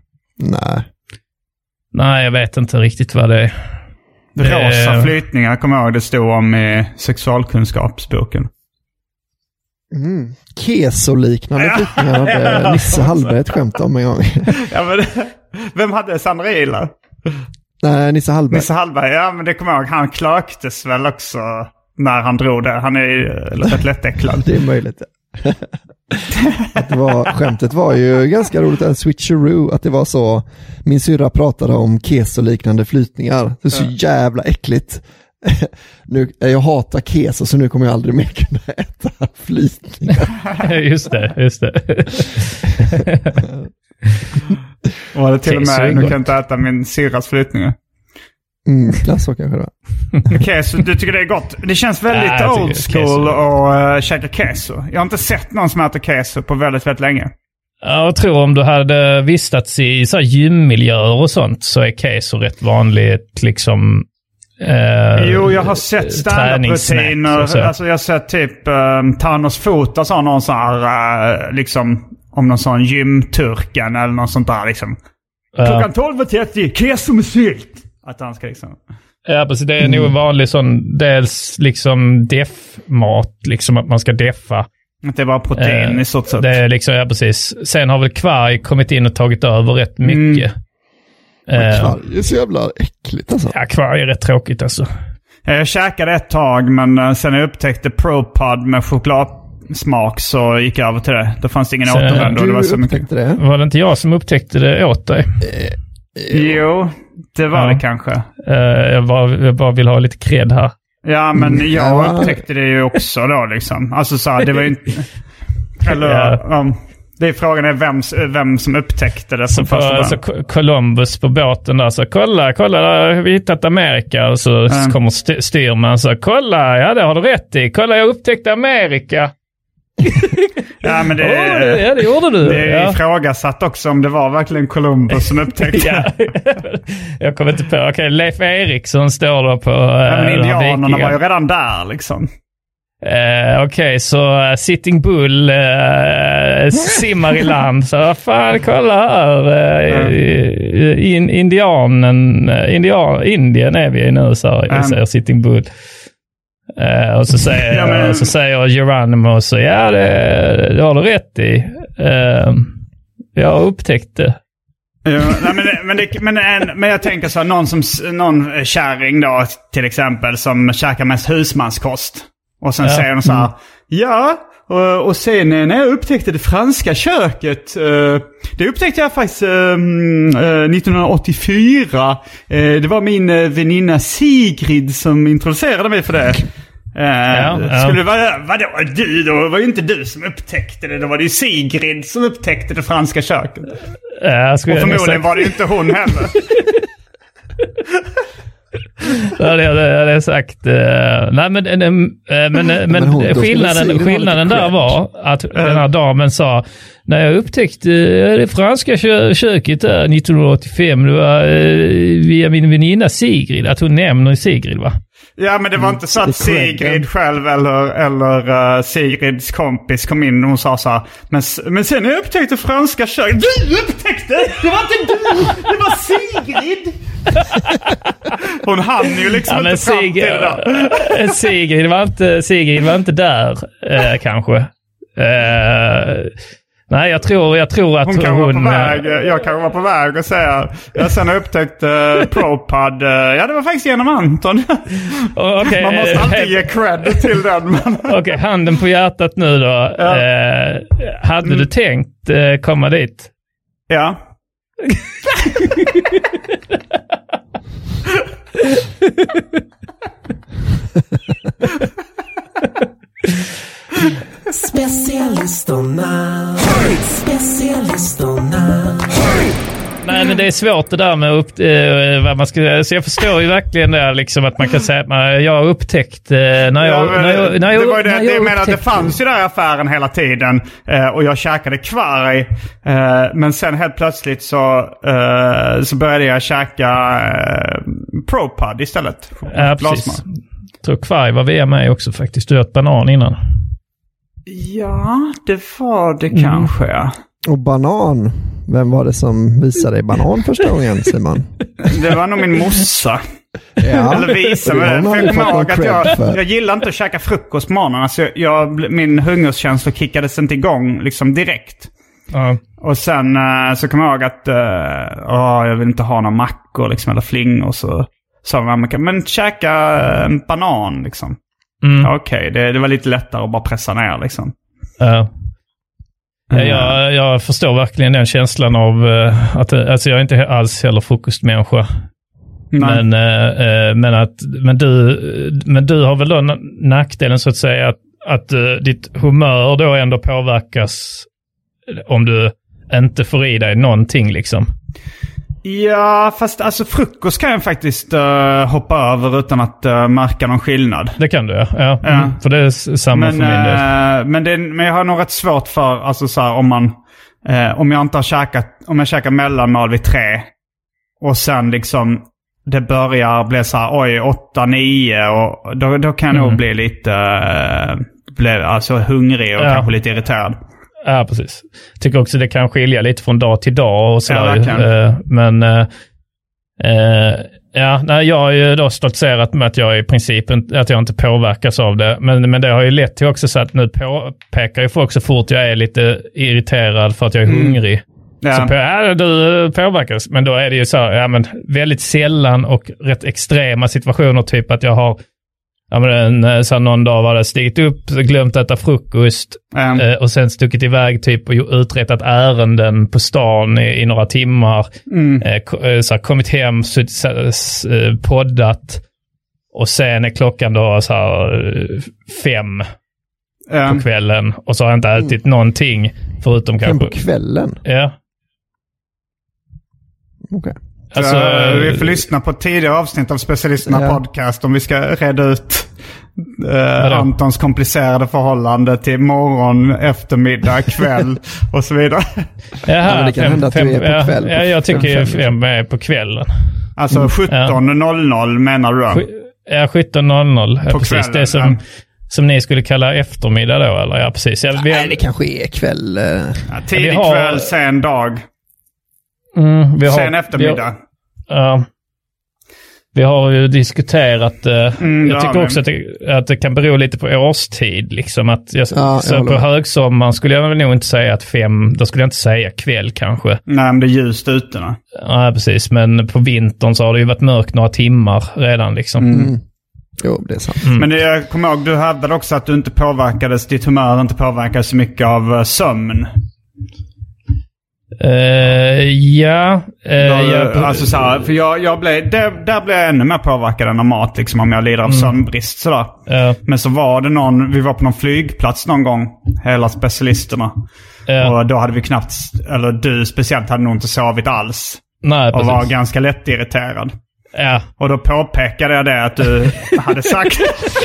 Nej, jag vet inte riktigt vad det är. Rosa flytningar, kommer jag ihåg det stod om i sexualkunskapsboken. Keso-liknande flytningar hade Nisse Hallberg ett skämt om en gång. Ja, men vem hade Sandra Ila? Nej, Nisse Hallberg. Nisse Hallberg, ja, men det kommer jag ihåg. Han klöktes väl också när han drog det. Han är ju rätt lättäcklad. Det är möjligt. Skämtet var ju ganska roligt, en switcheroo, att det var så, min syrra pratade om keso-liknande flytningar. Det är så jävla äckligt. Nu, jag hatar keso, så nu kommer jag aldrig mer kunna äta flytningar. Just det. Var det till och med, nu kan jag inte äta min syrras flytningar. Så kanske det var. Okej, så du tycker det är gott? Det känns väldigt old school att käka keso. Jag har inte sett någon som äter keso på väldigt, väldigt länge. Jag tror om du hade vistats i så här gymmiljöer och sånt så är keso rätt vanligt liksom. Jo, jag har sett stand-up-rutiner. Alltså jag har sett typ Thanos Fota sa någon sån här liksom om någon sån gymturken eller något sånt där liksom. Klockan 12:30, keso med sylt. Att han ska liksom... Ja, precis. Det är nog en vanlig sån, dels liksom deff-mat, liksom att man ska deffa. Att det var protein i stort sett. Det är liksom, ja precis. Sen har väl kvarg kommit in och tagit över rätt mycket. Kvarg är så jävla äckligt alltså. Ja, kvarg är rätt tråkigt alltså. Jag käkade ett tag, men sen jag upptäckte ProPod med chokladsmak så gick jag över till det. Då fanns det ingen återvändo. Det var så mycket. Det? Var det inte jag som upptäckte det åt dig? Jo, det var det kanske. Jag bara vill ha lite cred här. Ja, men jag upptäckte det ju också då liksom. Alltså så här, det var ju inte... Eller, det är frågan är vem som upptäckte det som första början. Så Columbus på båten där så kolla, där har vi hittat Amerika. Och så kommer styrman så kolla, ja det har du rätt i. Kolla, jag upptäckte Amerika. Ja, men det gjorde du. Det är ifrågasatt också om det var verkligen Columbus som upptäckte. Jag kommer inte på. Okej, Leif Eriksson står då på... men indianerna var ju redan där liksom. Okej, så Sitting Bull simmar i land. Så fan, kolla här. Indien är vi i nu, säger Sitting Bull. Och så säger Geronimo så det har du rätt i. Jag har upptäckt det. Ja, men jag tänker så här, någon kärring då till exempel som käkar mest husmanskost. Och sen säger de så här, och sen när jag upptäckte det franska köket, det upptäckte jag faktiskt 1984. Det var min väninna Sigrid som introducerade mig för det. Skulle det vara, vadå du då? Det var ju inte du som upptäckte det. Då var det ju Sigrid som upptäckte det franska köket. Och förmodligen var det inte hon heller. Det är sagt. Nej, men skillnaden där var att den här damen sa, när jag upptäckte det franska köket där 1985, det var via min väninna Sigrid, att hon nämner Sigrid, va? Ja, men det var inte så att Sigrid själv eller Sigrids kompis kom in och hon sa så här, men sen när jag upptäckte franska köket. Du upptäckte! Det var inte du! Det var Sigrid! Hon hann ju liksom inte fram till det där. Sigrid var inte där, kanske. Nej, jag tror att hon var på väg. Jag kan vara på väg och säga, jag sen har upptäckt ProPod. Ja, det var faktiskt genom Anton. Okay, man måste alltid ge cred till den. Okej, handen på hjärtat nu då. Ja. Hade du tänkt komma dit? Ja. Specialisterna. Nej, men det är svårt det där med vad man ska... Så jag förstår ju verkligen det liksom, att man kan säga att jag har upptäckt det fanns ju där i affären hela tiden och jag käkade kvar men sen helt plötsligt så började jag käka ProPod istället. Ja, precis. Jag tror kvar var via mig också faktiskt. Du åt banan innan. Ja, det var det kanske, ja. Och banan. Vem var det som visade dig banan första gången, Simon? Det var nog min morsa. Ja. Eller visa mig. Jag gillar inte att käka frukost på morgonen. Alltså min hungerskänsla kickades inte igång liksom direkt. Och sen så kom jag ihåg att jag vill inte ha några mackor liksom, eller flingor. Så sa man, men käka en banan liksom. Okej, det var lite lättare att bara pressa ner liksom. Jag förstår verkligen den känslan av att alltså jag är inte alls heller frukostmänniska. Men du har väl då nackdelen så att säga att ditt humör då ändå påverkas om du inte får i dig någonting liksom. Ja, fast alltså frukost kan jag faktiskt hoppa över utan att märka någon skillnad. Det kan du, ja. För det är samma för min del. Men jag har nog rätt svårt för, alltså så här, om jag inte har käkat, om jag käkar mellanmål vid 3 och sen liksom det börjar bli så här, 8-9 och då kan jag nog bli lite alltså hungrig och kanske lite irriterad. Ja, precis. Jag tycker också det kan skilja lite från dag till dag och sådär. Jag har ju då stoltserat med att jag i princip att jag inte påverkas av det. Men det har ju lett till också så att nu påpekar ju folk så fort jag är lite irriterad för att jag är hungrig. Ja. Så du påverkas. Men då är det ju så väldigt sällan och rätt extrema situationer, typ att jag har så någon dag var det stigit upp, glömt att äta frukost och sen stuckit iväg typ och uträttat ärenden på stan i några timmar. Så kommit hem, poddat och sen är klockan då så här 5 på kvällen och så har jag inte ätit någonting förutom 5 på kvällen? Ja. Okej. Alltså, vi får lyssna på tidigare avsnitt av Specialisterna podcast om vi ska reda ut Antons komplicerade förhållande till morgon, eftermiddag, kväll och så vidare. Jaha, det kan hända att du är på kväll. Ja, jag tycker 5 är på kvällen. Alltså 17.00 menar du? Ja, 17.00. Ja, precis. Kvällen, det som ni skulle kalla eftermiddag då, eller? Ja, precis. Nej, det kanske är kväll. Tidig kväll, sen dag. Sen eftermiddag. Vi har ju diskuterat, jag tycker också att det kan bero lite på årstid. Liksom, att så på högsommaren skulle jag väl nog inte säga att 5, då skulle jag inte säga kväll kanske. Nej, men det är ljust ute nu. Ja, precis. Men på vintern så har det ju varit mörkt några timmar redan liksom. Jo, det är sant. Men jag kommer ihåg, du hävdade också att du inte påverkades, ditt humör inte påverkades så mycket av sömn. Alltså så här, för jag blev där blev jag ännu mer påverkad än av mat liksom, om jag lider av sömnbrist sådär. Men så var det vi var på någon flygplats någon gång, hela specialisterna. Och då hade vi knappt, eller du speciellt hade nog inte sovit alls. Nej, och var ganska lätt irriterad. Ja. Och då påpekade jag det att du hade sagt.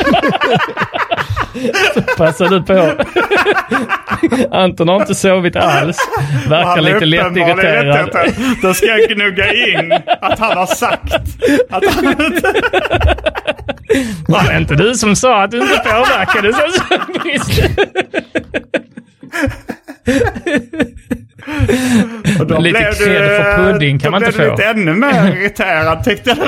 Passar du på? Anton har inte sovit alls. Verkar lite lätt irriterad. Då ska jag gnugga in att han har sagt att han inte... Var det inte du som sa att du inte påverkades av sömnbrist? Och då lite cred för pudding kan man inte få. Då blev du lite ännu mer irriterad, tyckte jag.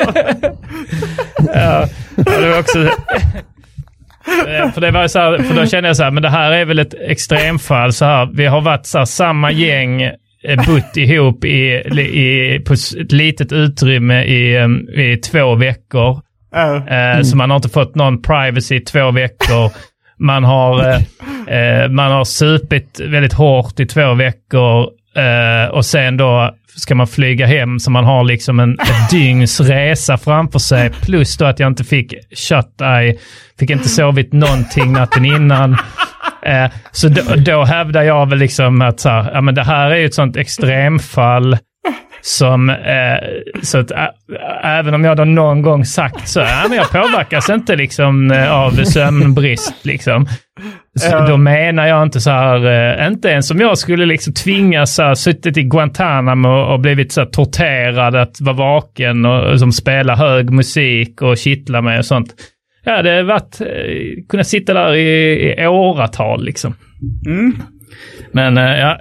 Ja, det var också... För det var så här, för då kände jag så här, men det här är väl ett extremfall så här. Vi har varit så här, samma gäng bott ihop på ett litet utrymme i 2 veckor. Så man har inte fått någon privacy i 2 veckor. Man har supit väldigt hårt i 2 veckor och sen då ska man flyga hem så man har liksom ett dygns resa framför sig, plus då att jag inte fick shut-eye, fick inte sovit någonting natten innan. Så då hävdar jag väl liksom att så här, ja, men det här är ju ett sånt extremfall som så att även om jag då någon gång sagt så men jag påverkas inte liksom av sömnbrist liksom, så då menar jag inte så här, inte ens som jag skulle liksom tvingas så här, suttit i Guantanamo och blivit så här, torterad att vara vaken och som spela hög musik och kittla med och sånt. Ja, det har varit kunna sitta där i åratal liksom. Men ja.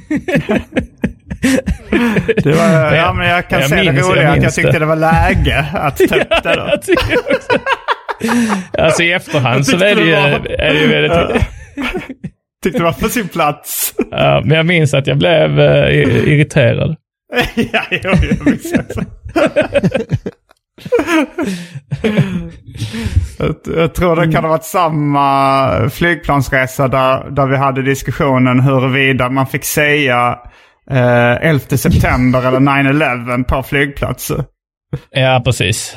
Det var, men jag kan säga det roliga att jag tyckte det var läge att ta upp det då. Alltså i efterhand så är det ju väldigt... Tyckte det var på sin plats. Ja, men jag minns att jag blev irriterad. Ja, jag minns också. Jag tror det kan ha varit samma flygplansresa där vi hade diskussionen huruvida man fick säga 11 september eller 9/11 på flygplatser. Ja, precis.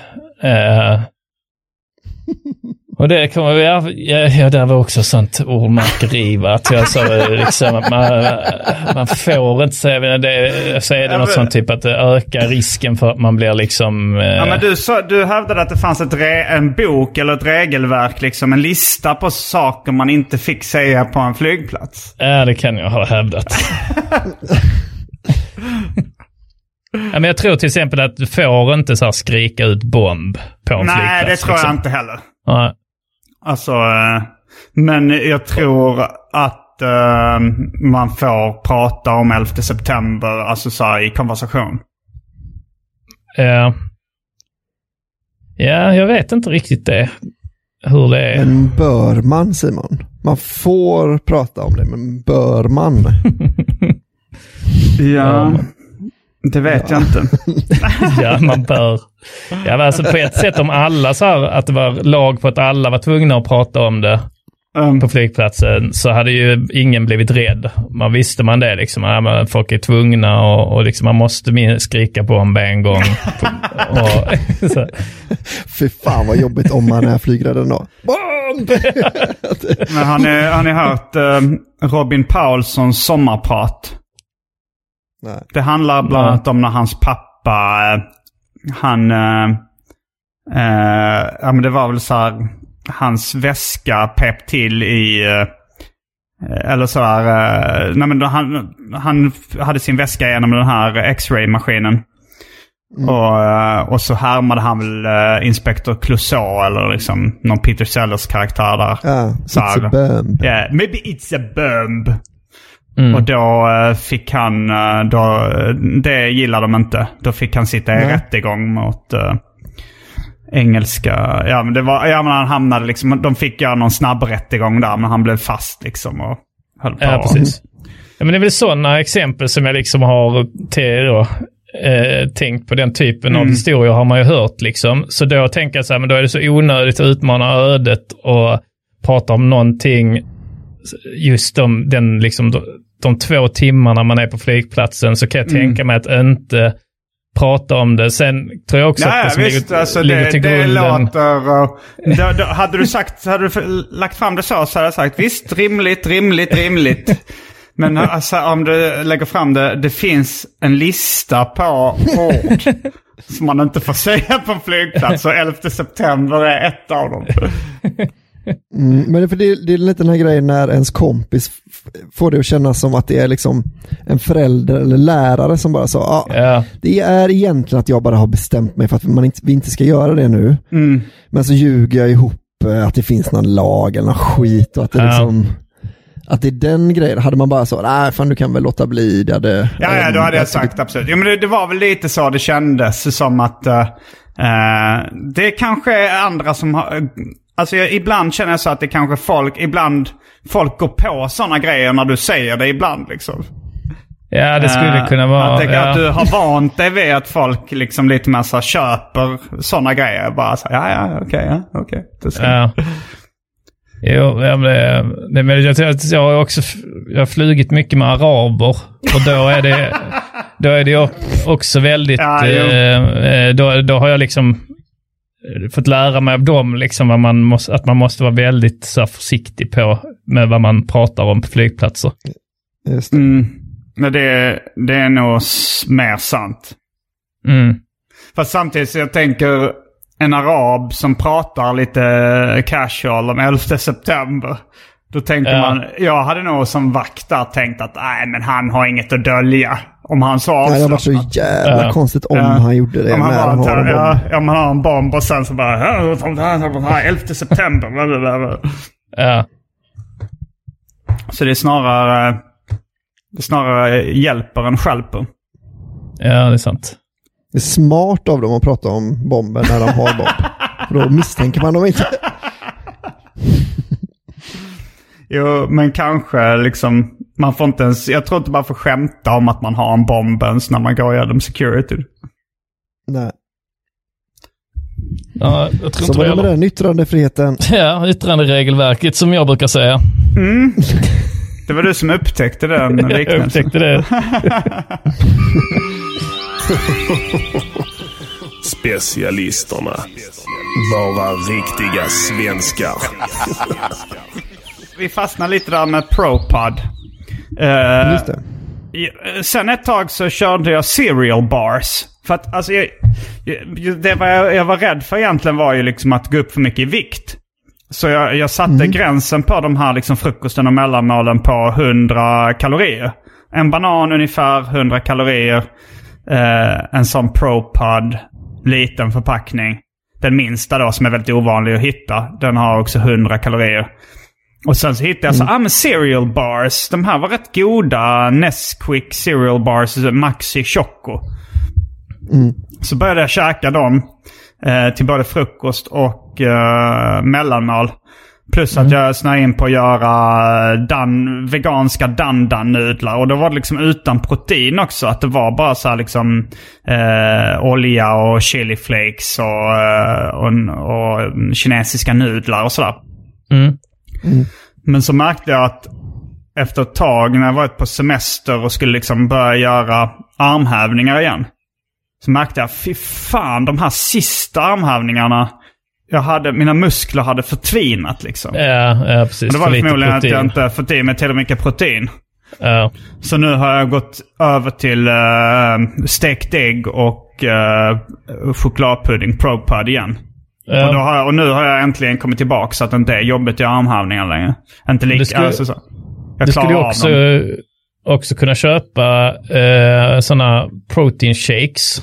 Och det kommer ja, det var också sånt ordmakeri, va? Att jag sa liksom att man får inte säga det, så är det något sånt typ att det ökar risken för att man blir liksom... Ja, men du hävdade att det fanns en bok eller ett regelverk, liksom en lista på saker man inte fick säga på en flygplats. Ja, det kan jag ha hävdat. Ja, men jag tror till exempel att du får inte så här skrika ut bomb på en flygplats. Nej, det tror liksom. jag inte heller. Ja. Alltså, men jag tror att man får prata om 11 september, alltså så här, i konversation. Ja, jag vet inte riktigt det. Hur det är. Men bör man, Simon? Man får prata om det, men bör man? Ja... Det vet jag inte. Ja, man bör. Ja, alltså på ett sätt om alla så här, att det var lag på att alla var tvungna att prata om det på flygplatsen, så hade ju ingen blivit rädd. Man visste man det liksom. Ja, folk är tvungna och liksom, man måste skrika på en gång. Så. Fy fan vad jobbigt om man är flygrädd ändå. Bomb! Men har ni hört Robin Paulssons sommarprat? Nej. Det handlar bland annat om när hans pappa, men det var väl så här, hans väska pep till i... eller så här... nej, men han hade sin väska genom den här X-ray-maskinen. Och så härmade han väl Inspector Clouseau eller liksom någon Peter Sellers karaktär där. It's a bomb. Yeah, maybe it's a bomb. Och då fick han... det gillade de inte. Då fick han sitta i rättegång mot engelska... Ja, men det var... Ja, men han hamnade liksom... De fick göra någon snabb rättegång där, men han blev fast liksom och höll på. Ja, precis. Ja, men det är väl sådana exempel som jag liksom har tänkt på. Den typen av historier har man ju hört liksom. Så då tänker jag så här, men då är det så onödigt att utmana ödet och prata om någonting just de 2 timmarna man är på flygplatsen, så kan jag tänka mig att inte prata om det. Sen tror jag också att det som ligger till grunden... Det låter... hade du lagt fram det så hade jag sagt visst, rimligt. Men alltså, om du lägger fram det finns en lista på ord som man inte får säga på en flygplats, och 11 september är ett av dem. Men det är lite den här grejen när ens kompis får det att kännas som att det är liksom en förälder eller lärare som bara sa det är egentligen att jag bara har bestämt mig för att vi inte ska göra det nu. Men så ljuger jag ihop att det finns någon lag eller någon skit och att det liksom... Att det är den grejen. Hade man bara så, nej fan du kan väl låta bli det. Ja, då hade jag sagt absolut. Ja, men det var väl lite så det kändes som att det kanske är andra som har... Alltså ibland känner jag så att det kanske folk går på sådana grejer när du säger det ibland liksom. Ja, det skulle kunna vara... Att du har vant dig vid att folk liksom lite mer så köper sådana grejer. Bara så, okej. Ja. Jo, jag har också flugit mycket med araber, och då är det också väldigt då har jag liksom fått lära mig av dem liksom att man måste vara väldigt så försiktig med vad man pratar om på flygplatser. Just det. Men det är nog mer sant. Fast samtidigt så jag tänker en arab som pratar lite casual om 11 september. Då tänker man, jag hade nog som vaktar tänkt att nej, men han har inget att dölja om han så avslappnat. Det var så jävla konstigt om han gjorde det. Om han man har en bomb och sen så bara 11 september. Ja. Så det är snarare hjälper än stjälper. Ja, det är sant. Det är smart av dem att prata om bomben när de har bomb. Då misstänker man dem inte. Jo, men kanske liksom... Man får inte ens... Jag tror inte bara får skämta om att man har en bomb ens när man går igenom security. Nej. Ja, jag tror så var det med den yttrandefriheten. Ja, yttranderegelverket som jag brukar säga. Det var du som upptäckte den liknelsen. Jag upptäckte det. Specialisterna. Bara riktiga svenskar. Vi fastnar lite där med ProPod. Just det. Sen ett tag så körde jag cereal bars. För att alltså jag var rädd för egentligen var ju liksom att gå upp för mycket i vikt. Så jag satte gränsen på de här liksom frukosten och mellanmålen på 100 kalorier. En banan ungefär 100 kalorier. En sån ProPod, liten förpackning. Den minsta då som är väldigt ovanlig att hitta. Den har också 100 kalorier. Och sen så hittade jag men cereal bars. De här var rätt goda. Nesquik cereal bars, Maxi Choco. Så började jag käka dem till både frukost och mellanmål. Plus att jag snöade in på att göra veganska dandan-nudlar. Och då var det liksom utan protein också. Att det var bara så här liksom olja och chiliflakes och kinesiska nudlar och sådär. Men så märkte jag att efter ett tag när jag varit på semester och skulle liksom börja göra armhävningar igen. Så märkte jag, fy fan, de här sista armhävningarna... mina muskler hade förtvinat liksom. Ja, precis. Det var förmodligen att jag inte fått i mig tillräckligt mycket protein. Ja. Så nu har jag gått över till stekt ägg och chokladpudding ProPod igen. Ja. Och nu har jag äntligen kommit tillbaka så att det inte är jobbigt att göra armhävningar längre. Inte lika, så. Jag klarar av dem. Också kunna köpa sådana protein shakes.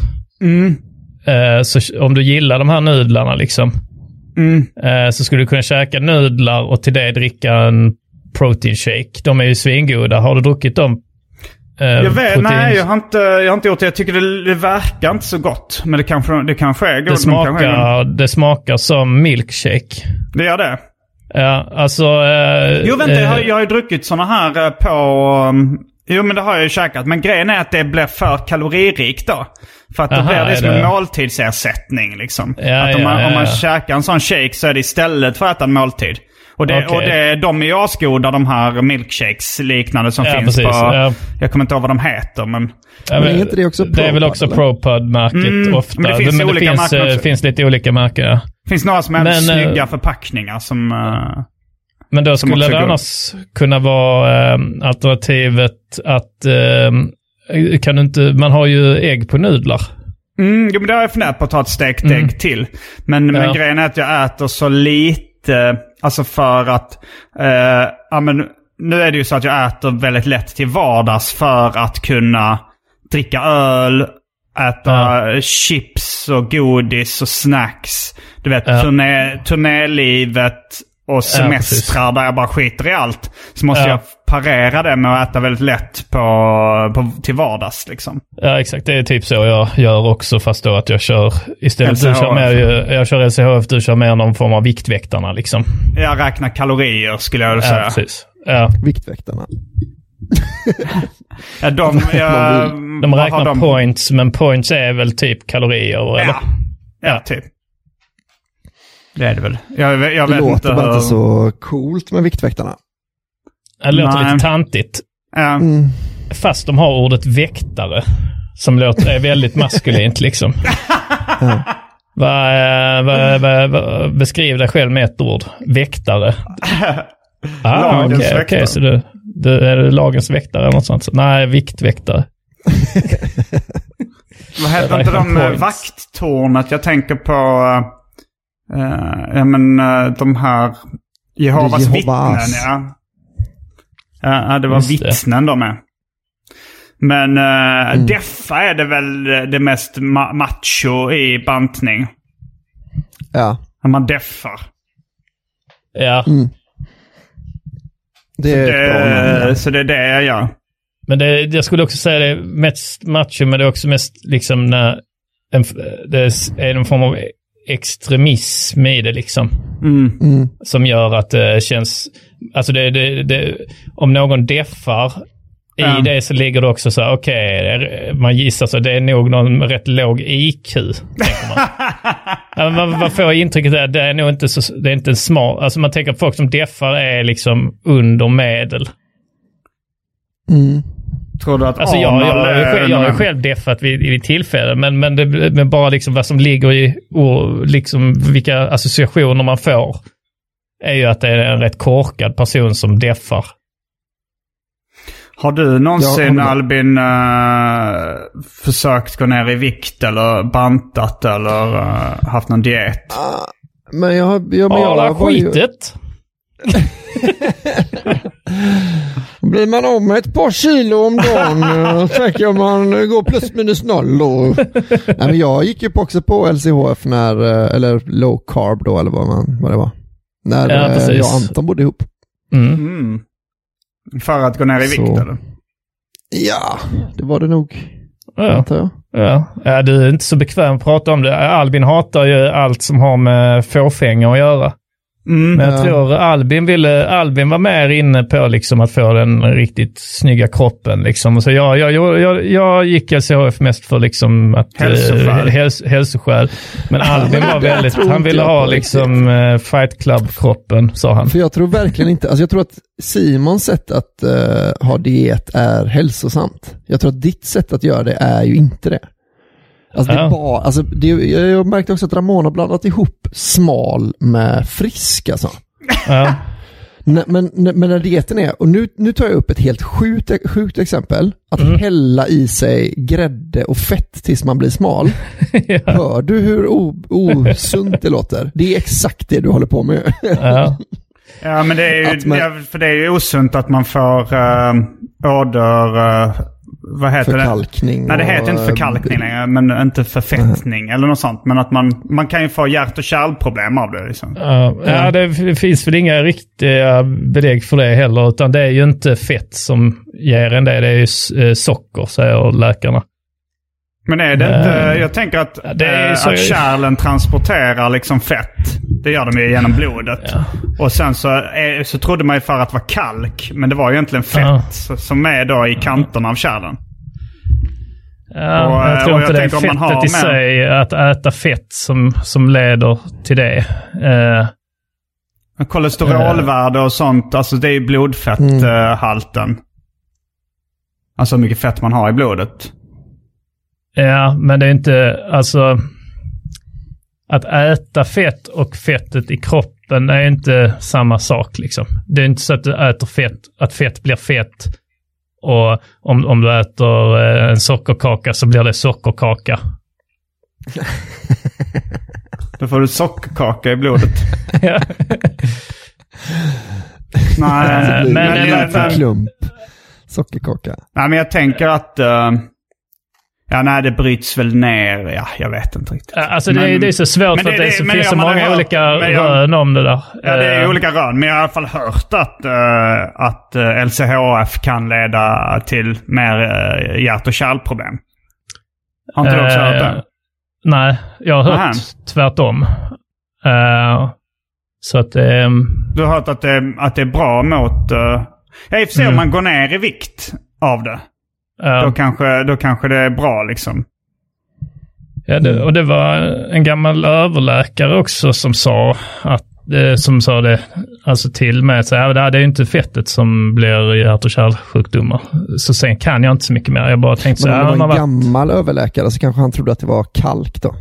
Så om du gillar de här nudlarna liksom, så skulle du kunna käka nudlar och till det dricka en protein shake. De är ju svingoda. Har du druckit dem? Jag vet, nej, jag har inte gjort det. Jag tycker det verkar inte så gott. Men det kanske är gott. Det smakar som milkshake. Det gör det? Ja, alltså... jo, vänta, jag har ju druckit såna här på... Jo, men det har jag ju käkat. Men grejen är att det blir för kaloririkt då. För att då blir det som en måltidsersättning liksom. Att om man käkar en sån shake så är det istället för att äta en måltid. Och de är ju asgoda, de här milkshakes liknande som finns precis, på... Jag kommer inte ihåg vad de heter, men... men är inte det också det är väl också ProPud-märket ofta. Men det finns lite olika märken, ja. Det finns några som är snygga förpackningar som... Men då skulle det annars kunna vara alternativet att kan du inte, man har ju ägg på nudlar. Jo, men det har jag funderat på att ta ett stekt ägg till. Men grejen är att jag äter så lite, alltså för att men nu är det ju så att jag äter väldigt lätt till vardags för att kunna dricka öl, äta chips och godis och snacks. Du vet, turnélivet och semestrar där jag bara skiter i allt. Så måste jag parera det med att äta väldigt lätt till vardags liksom. Ja, exakt. Det är typ så jag gör också, fast då att jag kör istället LCHF. Jag kör LCHF, du kör mer någon form av Viktväktarna liksom. Jag räknar kalorier skulle jag säga. Precis. Ja, Viktväktarna. de räknar points, men points är väl typ kalorier eller? Ja, typ. Det är det väl. Jag det låter bara inte så coolt med Viktväktarna. Det låter lite tantigt. Ja. Fast de har ordet väktare som är väldigt maskulint liksom. Beskriv dig själv med ett ord. Väktare. Okej. Så du är lagens väktare eller något sånt. Nej, viktväktare. Vad heter inte de vakttornet? Jag tänker på de här Jehovas vittnen, ja, det var vittnen de är. Men deffa är det väl det mest macho i bantning. Ja. När man deffar. Ja. Så det är det jag gör. Men jag skulle också säga det är mest macho, men det är också mest liksom när det är en form av extremism i det liksom. Som gör att det känns, alltså det om någon deffar i det, så ligger det också så här, okej, man gissar så det är nog någon rätt låg IQ, tänker man. Man får intrycket att det är nog inte så, det är inte en smart, alltså man tänker att folk som deffar är liksom under medel. Tror du att alltså jag har själv deffat vid tillfälle, men bara liksom vad som ligger i liksom vilka associationer man får är ju att det är en rätt korkad person som deffar. Har du någonsin, Albin, försökt gå ner i vikt eller bantat eller haft någon diet? Men jag har skitet. Blir man av med ett par kilo om dagen tänker man går plus minus noll då. Nej, men jag gick ju också på LCHF eller low carb då, eller vad det var. När jag och Anton bodde ihop. För att gå ner i vikt eller? Ja, det var det nog. Ja, du är inte så bekväm att prata om det. Albin hatar ju allt som har med fåfänga att göra. Men jag tror Albin var mer inne på liksom att få den riktigt snygga kroppen liksom. Så jag gick LCHF mest för liksom att hälsoskäl. Men Albin var väldigt, han ville ha liksom Fight Club-kroppen, sa han. För jag tror verkligen inte, alltså jag tror att Simons sätt att ha diet är hälsosamt. Jag tror att ditt sätt att göra det är ju inte det. Alltså det är bara, alltså jag märkte också att Ramon har blandat ihop smal med frisk alltså. Men när dieten är, och nu tar jag upp ett helt sjukt exempel, att hälla i sig grädde och fett tills man blir smal. Ja. Hör du hur osunt det låter? Det är exakt det du håller på med. Ja. Ja, men det är ju, för det är ju osunt att man får vad heter förkalkning det? Nej, det heter inte förkalkning längre, men inte förfettning eller något sånt. Men att man kan ju få hjärt- och kärlproblem av det. Liksom. Ja, det finns väl inga riktiga belägg för det heller, utan det är ju inte fett som ger en det är ju socker, säger läkarna. Men är det inte, jag tänker att kärlen transporterar liksom fett. Det gör de ju genom blodet. Ja. Och sen så trodde man ju för att det var kalk, men det var ju egentligen fett som är då i kanterna av kärlen. Ja, jag tror inte det är fettet i sig, att äta fett som leder till det. Kolesterolvärde och sånt, alltså det är ju blodfetthalten. Alltså hur mycket fett man har i blodet. Ja, men det är inte, alltså att äta fett och fettet i kroppen är inte samma sak liksom. Det är inte så att du äter fett, att fett blir fett, och om du äter en sockerkaka så blir det sockerkaka. Då får du sockerkaka i blodet. Ja. Nej, men klump sockerkaka. Nej, men jag tänker att det bryts väl ner. Ja, jag vet inte riktigt. Alltså det är så svårt för att det finns så många olika rön om det där. Ja, det är olika rön. Men jag har i alla fall hört att LCHF kan leda till mer hjärt- och kärlproblem. Har inte du också hört det? Nej, jag har hört tvärtom. Så att du har hört att det är bra mot... i och för sig om man går ner i vikt av det. Då kanske det är bra liksom. Ja, och det var en gammal överläkare också som sa det alltså till mig, så det är ju inte fettet som blir hjärt- och kärlsjukdomar. Så sen kan jag inte så mycket mer. Jag bara tänkte så här, det var en gammal överläkare, så kanske han trodde att det var kalk då.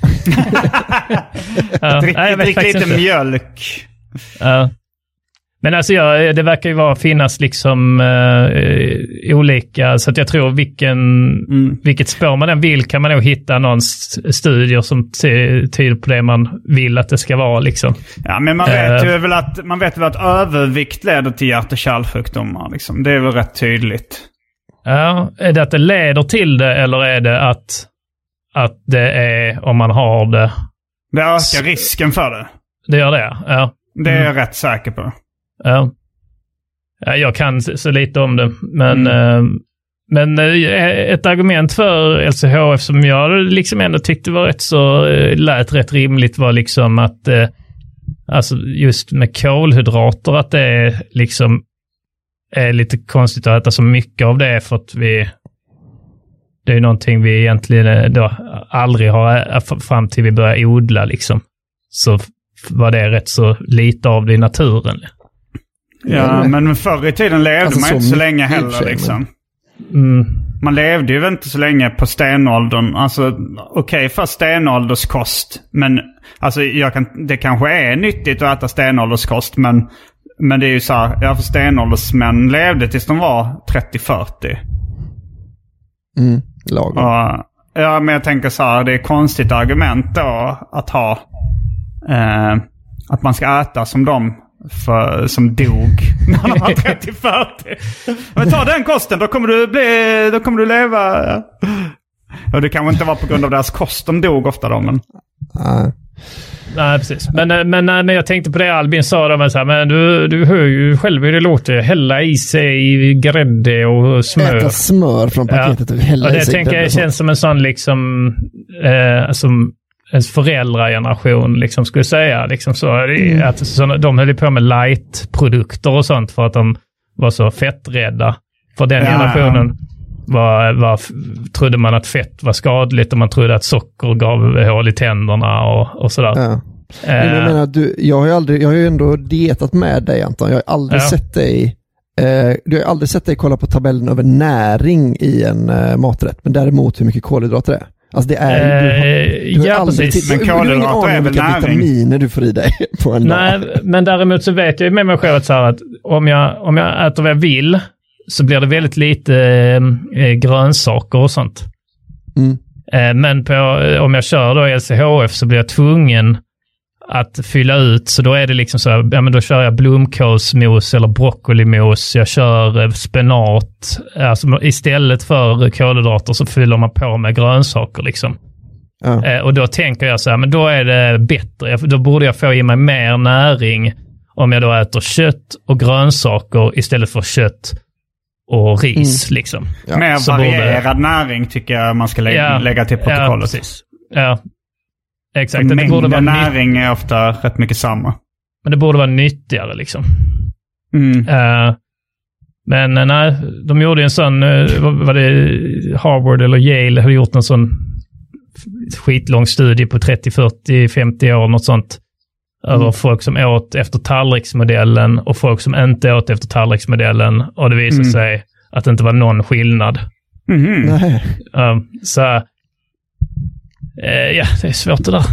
Drick lite mjölk. Men alltså det verkar ju finnas liksom olika, så att jag tror vilket spår man än vill kan man nog hitta någon studier som tyder på det man vill att det ska vara liksom. Ja, men man vet väl att övervikt leder till hjärt- och kärlsjukdomar liksom. Det är väl rätt tydligt. Ja, är det att det leder till det, eller är det att det är om man har det? Det ökar risken för det. Det gör det, ja. Det är jag rätt säker på. Ja, jag kan så lite om det, men ett argument för LCHF som jag liksom ändå tyckte var lät rätt rimligt var liksom att alltså just med kolhydrater, att det är liksom är lite konstigt att äta så mycket av det, för att det är någonting vi egentligen då aldrig har fram till vi börjar odla liksom, så var det rätt så lite av det i naturen. Ja, men förr i tiden levde man inte så länge heller liksom. Man levde ju inte så länge på stenåldern. Alltså okej, för stenålderskost, men alltså det kanske är nyttigt att äta stenålderskost, men det är ju så här, för stenåldersmän levde tills de var 30-40. Lagom. Ja, men jag tänker så här, det är ett konstigt argument då att ha att man ska äta som de som dog när de var 30-40. Men ta den kosten, då kommer du leva. Och det kan väl inte vara på grund av deras kost de dog ofta då, men... Nej, precis. Men jag tänkte på det Albin sa då, men du hör ju själv hur det låter. Hälla i sig grädde och smör. Äta smör från paketet och hälla och i sig. Det tänker jag känns som en sån liksom som ens föräldrageneration liksom skulle säga liksom så att de höll på med light-produkter och sånt för att de var så fetträdda. För den generationen trodde man att fett var skadligt, och man trodde att socker gav hål i tänderna och sådär. Ja. Jag menar, jag har ju ändå dietat med dig, Anton. Jag har aldrig sett dig du har aldrig sett dig kolla på tabellen över näring i en maträtt, men däremot hur mycket kolhydrater det är. Alltså det är du har aldrig precis. Men kolhydrater är väl näring? Vitaminer du får i dig på en dag. Men däremot så vet jag med mig själv så här att om jag äter vad jag vill så blir det väldigt lite grönsaker och sånt. Men om jag kör då LCHF så blir jag tvungen att fylla ut, så då är det liksom så här, ja men då kör jag blomkålsmos eller broccolimos, jag kör spenat, alltså istället för kolhydrater så fyller man på med grönsaker liksom. Och då tänker jag så här, men då är det bättre, då borde jag få i mig mer näring om jag då äter kött och grönsaker istället för kött och ris liksom. Mer så varierad näring tycker jag man ska lägga till protokollet. Ja, precis. Ja. Exakt. Det borde vara näring är ofta rätt mycket samma. Men det borde vara nyttigare liksom. Men nej, de gjorde en sån, var det Harvard eller Yale har gjort en sån skitlång studie på 30, 40, 50 år, något sånt. Över folk som åt efter tallriksmodellen och folk som inte åt efter tallriksmodellen. Och det visade sig att det inte var någon skillnad. Nej. Så ja, det är svårt det där.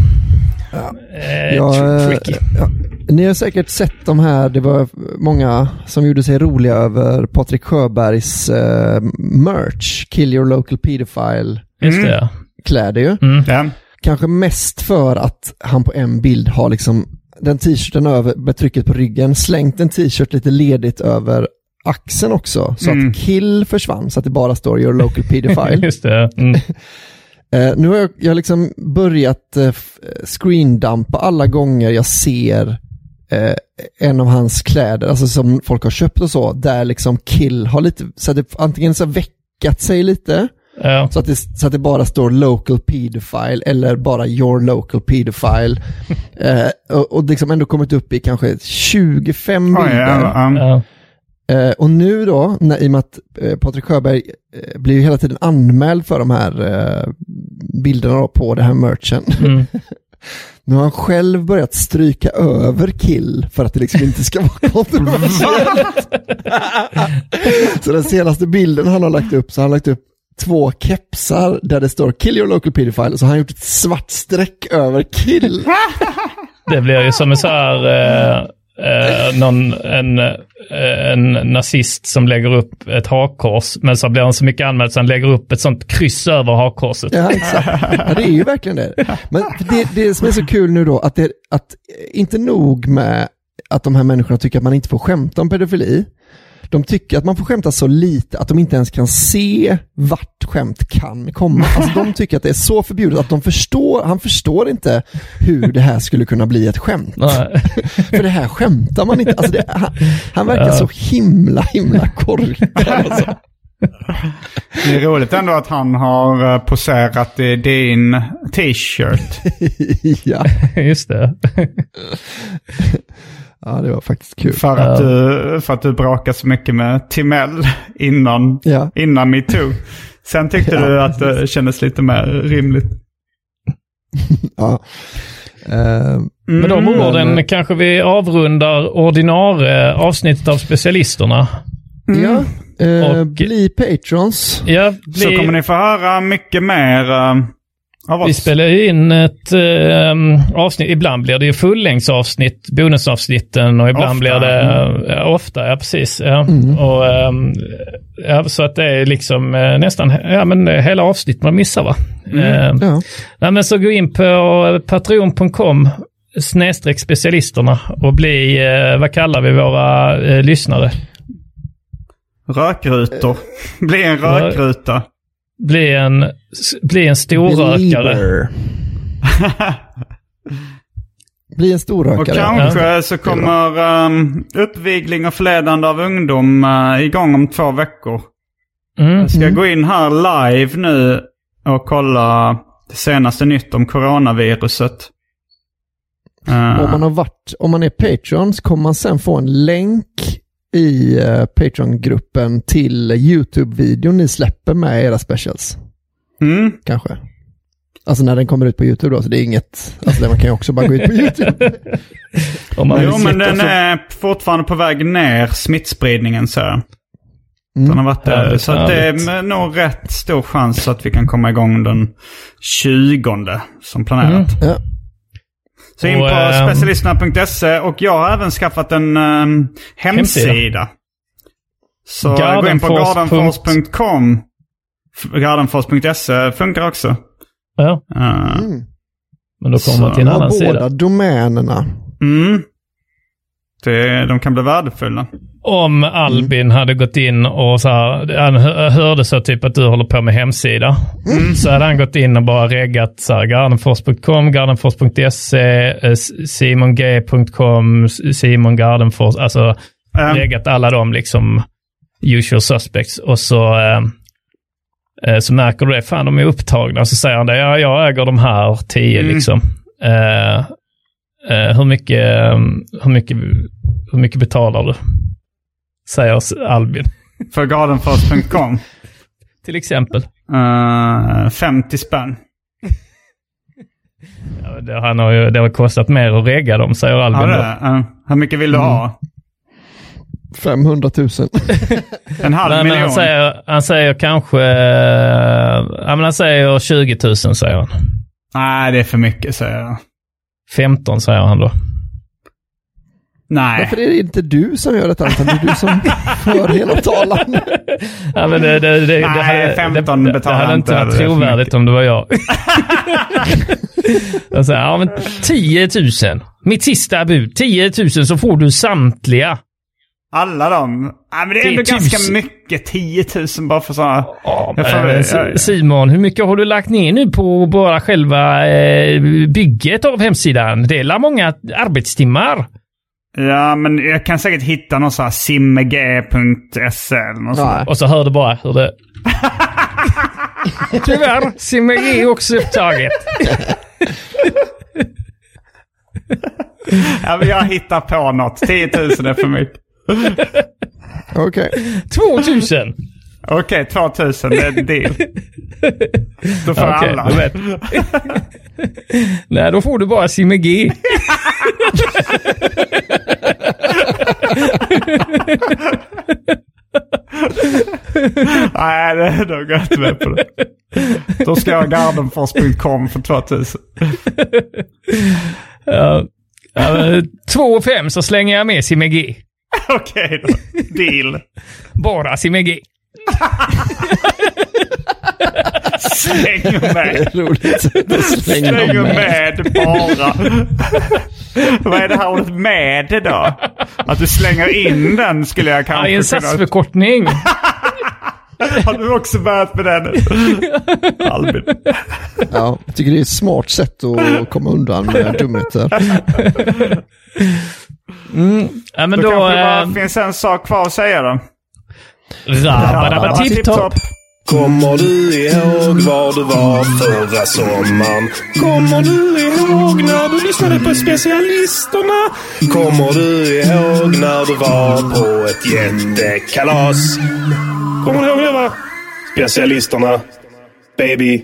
Ni har säkert sett de här, det var många som gjorde sig roliga över Patrik Sjöbergs merch, Kill Your Local Pedophile. Just det. Kläder ju. Kanske mest för att han på en bild har liksom den t-shirten över med trycket på ryggen, slängt en t-shirt lite ledigt över axeln också, så att kill försvann, så att det bara står Your Local Pedophile. Just det. Nu har jag liksom börjat screendumpa alla gånger jag ser en av hans kläder, alltså som folk har köpt och så, där liksom kill har lite, så att det antingen så väckat sig lite, så att det bara står local pedophile eller bara your local pedophile, och liksom ändå kommit upp i kanske 25 bilder. Och nu då, i och med att Patrik Sjöberg blir ju hela tiden anmäld för de här bilderna då på det här merchen. Nu har han själv börjat stryka över kill för att det liksom inte ska vara kontroversiellt. Så den senaste bilden han har lagt upp, så har han lagt upp 2 kepsar där det står kill your local pedophile, så har han gjort ett svart streck över kill. Det blir ju som en så här en nazist som lägger upp ett hakkors, men så blir han så mycket anmäld så han lägger upp ett sånt kryss över hakkorset. Ja, exakt. Ja, det är ju verkligen det. Men det som är så kul nu då, att inte nog med att de här människorna tycker att man inte får skämta om pedofili, de tycker att man får skämta så lite att de inte ens kan se vart skämt kan komma. Alltså de tycker att det är så förbjudet att han förstår inte hur det här skulle kunna bli ett skämt. För det här skämtar man inte. Alltså han verkar så himla korkad. Alltså. Det är roligt ändå att han har poserat i din t-shirt. Ja, just det. Ja, det var faktiskt kul. För att du brakar så mycket med Timell innan MeToo. Sen tyckte du att det kändes lite mer rimligt. Ja. Med de orden kanske vi avrundar ordinarie avsnittet av specialisterna. Ja, och bli patrons. Ja, så kommer ni få höra mycket mer vi spelar in ett avsnitt. Ibland blir det ju fullängdsavsnitt, bonusavsnitten, och ibland blir det ofta, ja precis. Ja. Och så att det är liksom nästan hela avsnitt man missar, va? Nej, men så gå in på patreon.com/specialisterna och bli, vad kallar vi våra lyssnare? Rökrutor. Bli en rökruta. Bli en storrökare. Bli en storrökare. Och kanske så kommer uppvigling och förledande av ungdom igång om 2 veckor. Jag ska gå in här live nu och kolla det senaste nytt om coronaviruset. Om man är Patreon så kommer man sen få en länk i Patreon-gruppen till YouTube-videon ni släpper med era specials. Kanske. Alltså när den kommer ut på YouTube då, så det är inget, alltså man kan ju också bara gå ut på YouTube. Men den är fortfarande på väg ner, smittspridningen så. Den har varit där. Så att det är nog rätt stor chans att vi kan komma igång den 20 som planerat. Ja. Så in på specialisterna.se, och jag har även skaffat en hemsida. Så gå in på gardenfors.com. Gardenfors.se funkar också. Ja. Men då kommer man till en annan sida. Båda domänerna. De kan bli värdefulla. Om Albin hade gått in och så här, han hörde så typ att du håller på med hemsida. Så hade han gått in och bara reggat så här, gardenfors.com, gardenfors.se, simong.com, Simon Gardenfors, alltså reggat alla de liksom usual suspects, och så märker du det, fan de är upptagna, och så säger han det, ja, jag äger de här 10 liksom. Hur mycket betalar du? Säger Albin. För gardenfors.com? Till exempel. 50 spänn. Ja, det har kostat mer att regga dem, säger Albin. Hur mycket vill du ha? 500 000. En halv miljon. Han säger kanske... han säger 20 000, säger han. Nej, det är för mycket, säger jag. 15, säger han då. Nej. Varför är det inte du som gör detta? Det är du som för hela talan. Ja, men nej, 15 betalar det hade inte varit trovärdigt om det var jag. Jag säger, ja men 10 000. Mitt sista bud, 10 000, så får du samtliga. Alla dem? Ja, men det är ändå ganska mycket. 10 000 bara för sådana. Simon, hur mycket har du lagt ner nu på bara själva bygget av hemsidan? Det är många arbetstimmar. Ja, men jag kan säkert hitta någon sån här simmeg.se eller något sånt. Och så hör du bara hur det... Tyvärr, simmeg är också upptaget. Ja, men jag hittar på något. 10 000 är för mycket. Okej. 2000. Okej, 2000, det är en deal. Då får alla. Nej, då får du bara simmeg. Nej, det är nog gott med på det. Då ska jag ha gardenfors.com för 2000. 2,5 så slänger jag med simmeg. Okej då, deal. Bara simmeg. Slänger med. Roligt. Slänger med bara. Vad är det här ordet med då? Att du slänger in den skulle jag kanske... Ja, en satsförkortning. Har du också börjat med den? Albin. Ja, jag tycker det är ett smart sätt att komma undan med dumheter. Ja, men då kanske det bara finns en sak kvar att säga då. Tipp-topp. Kommer du ihåg var du var förra sommaren? Kommer du ihåg när du lyssnade på specialisterna? Kommer du ihåg när du var på ett jättekalas? Kommer du ihåg det, va? Specialisterna, baby.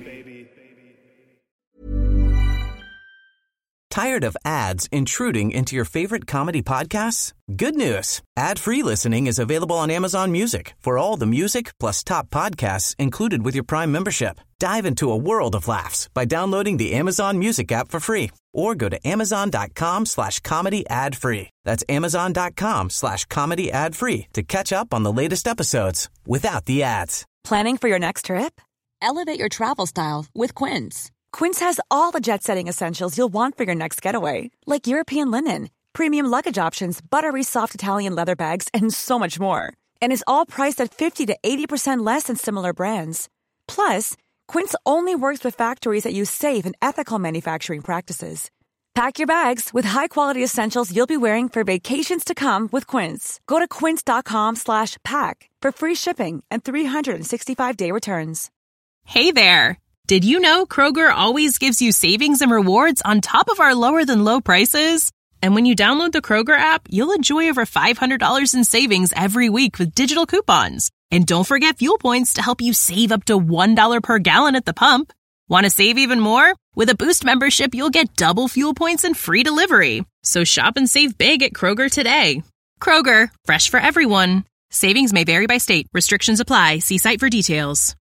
Tired of ads intruding into your favorite comedy podcasts? Good news. Ad-free listening is available on Amazon Music for all the music plus top podcasts included with your Prime membership. Dive into a world of laughs by downloading the Amazon Music app for free or go to amazon.com/comedy ad-free. That's amazon.com/comedy ad-free to catch up on the latest episodes without the ads. Planning for your next trip? Elevate your travel style with Quince. Quince has all the jet-setting essentials you'll want for your next getaway, like European linen, premium luggage options, buttery soft Italian leather bags, and so much more. And is all priced at 50 to 80% less than similar brands. Plus, Quince only works with factories that use safe and ethical manufacturing practices. Pack your bags with high-quality essentials you'll be wearing for vacations to come with Quince. Go to quince.com/pack for free shipping and 365-day returns. Hey there! Did you know Kroger always gives you savings and rewards on top of our lower-than-low prices? And when you download the Kroger app, you'll enjoy over $500 in savings every week with digital coupons. And don't forget fuel points to help you save up to $1 per gallon at the pump. Want to save even more? With a Boost membership, you'll get double fuel points and free delivery. So shop and save big at Kroger today. Kroger, fresh for everyone. Savings may vary by state. Restrictions apply. See site for details.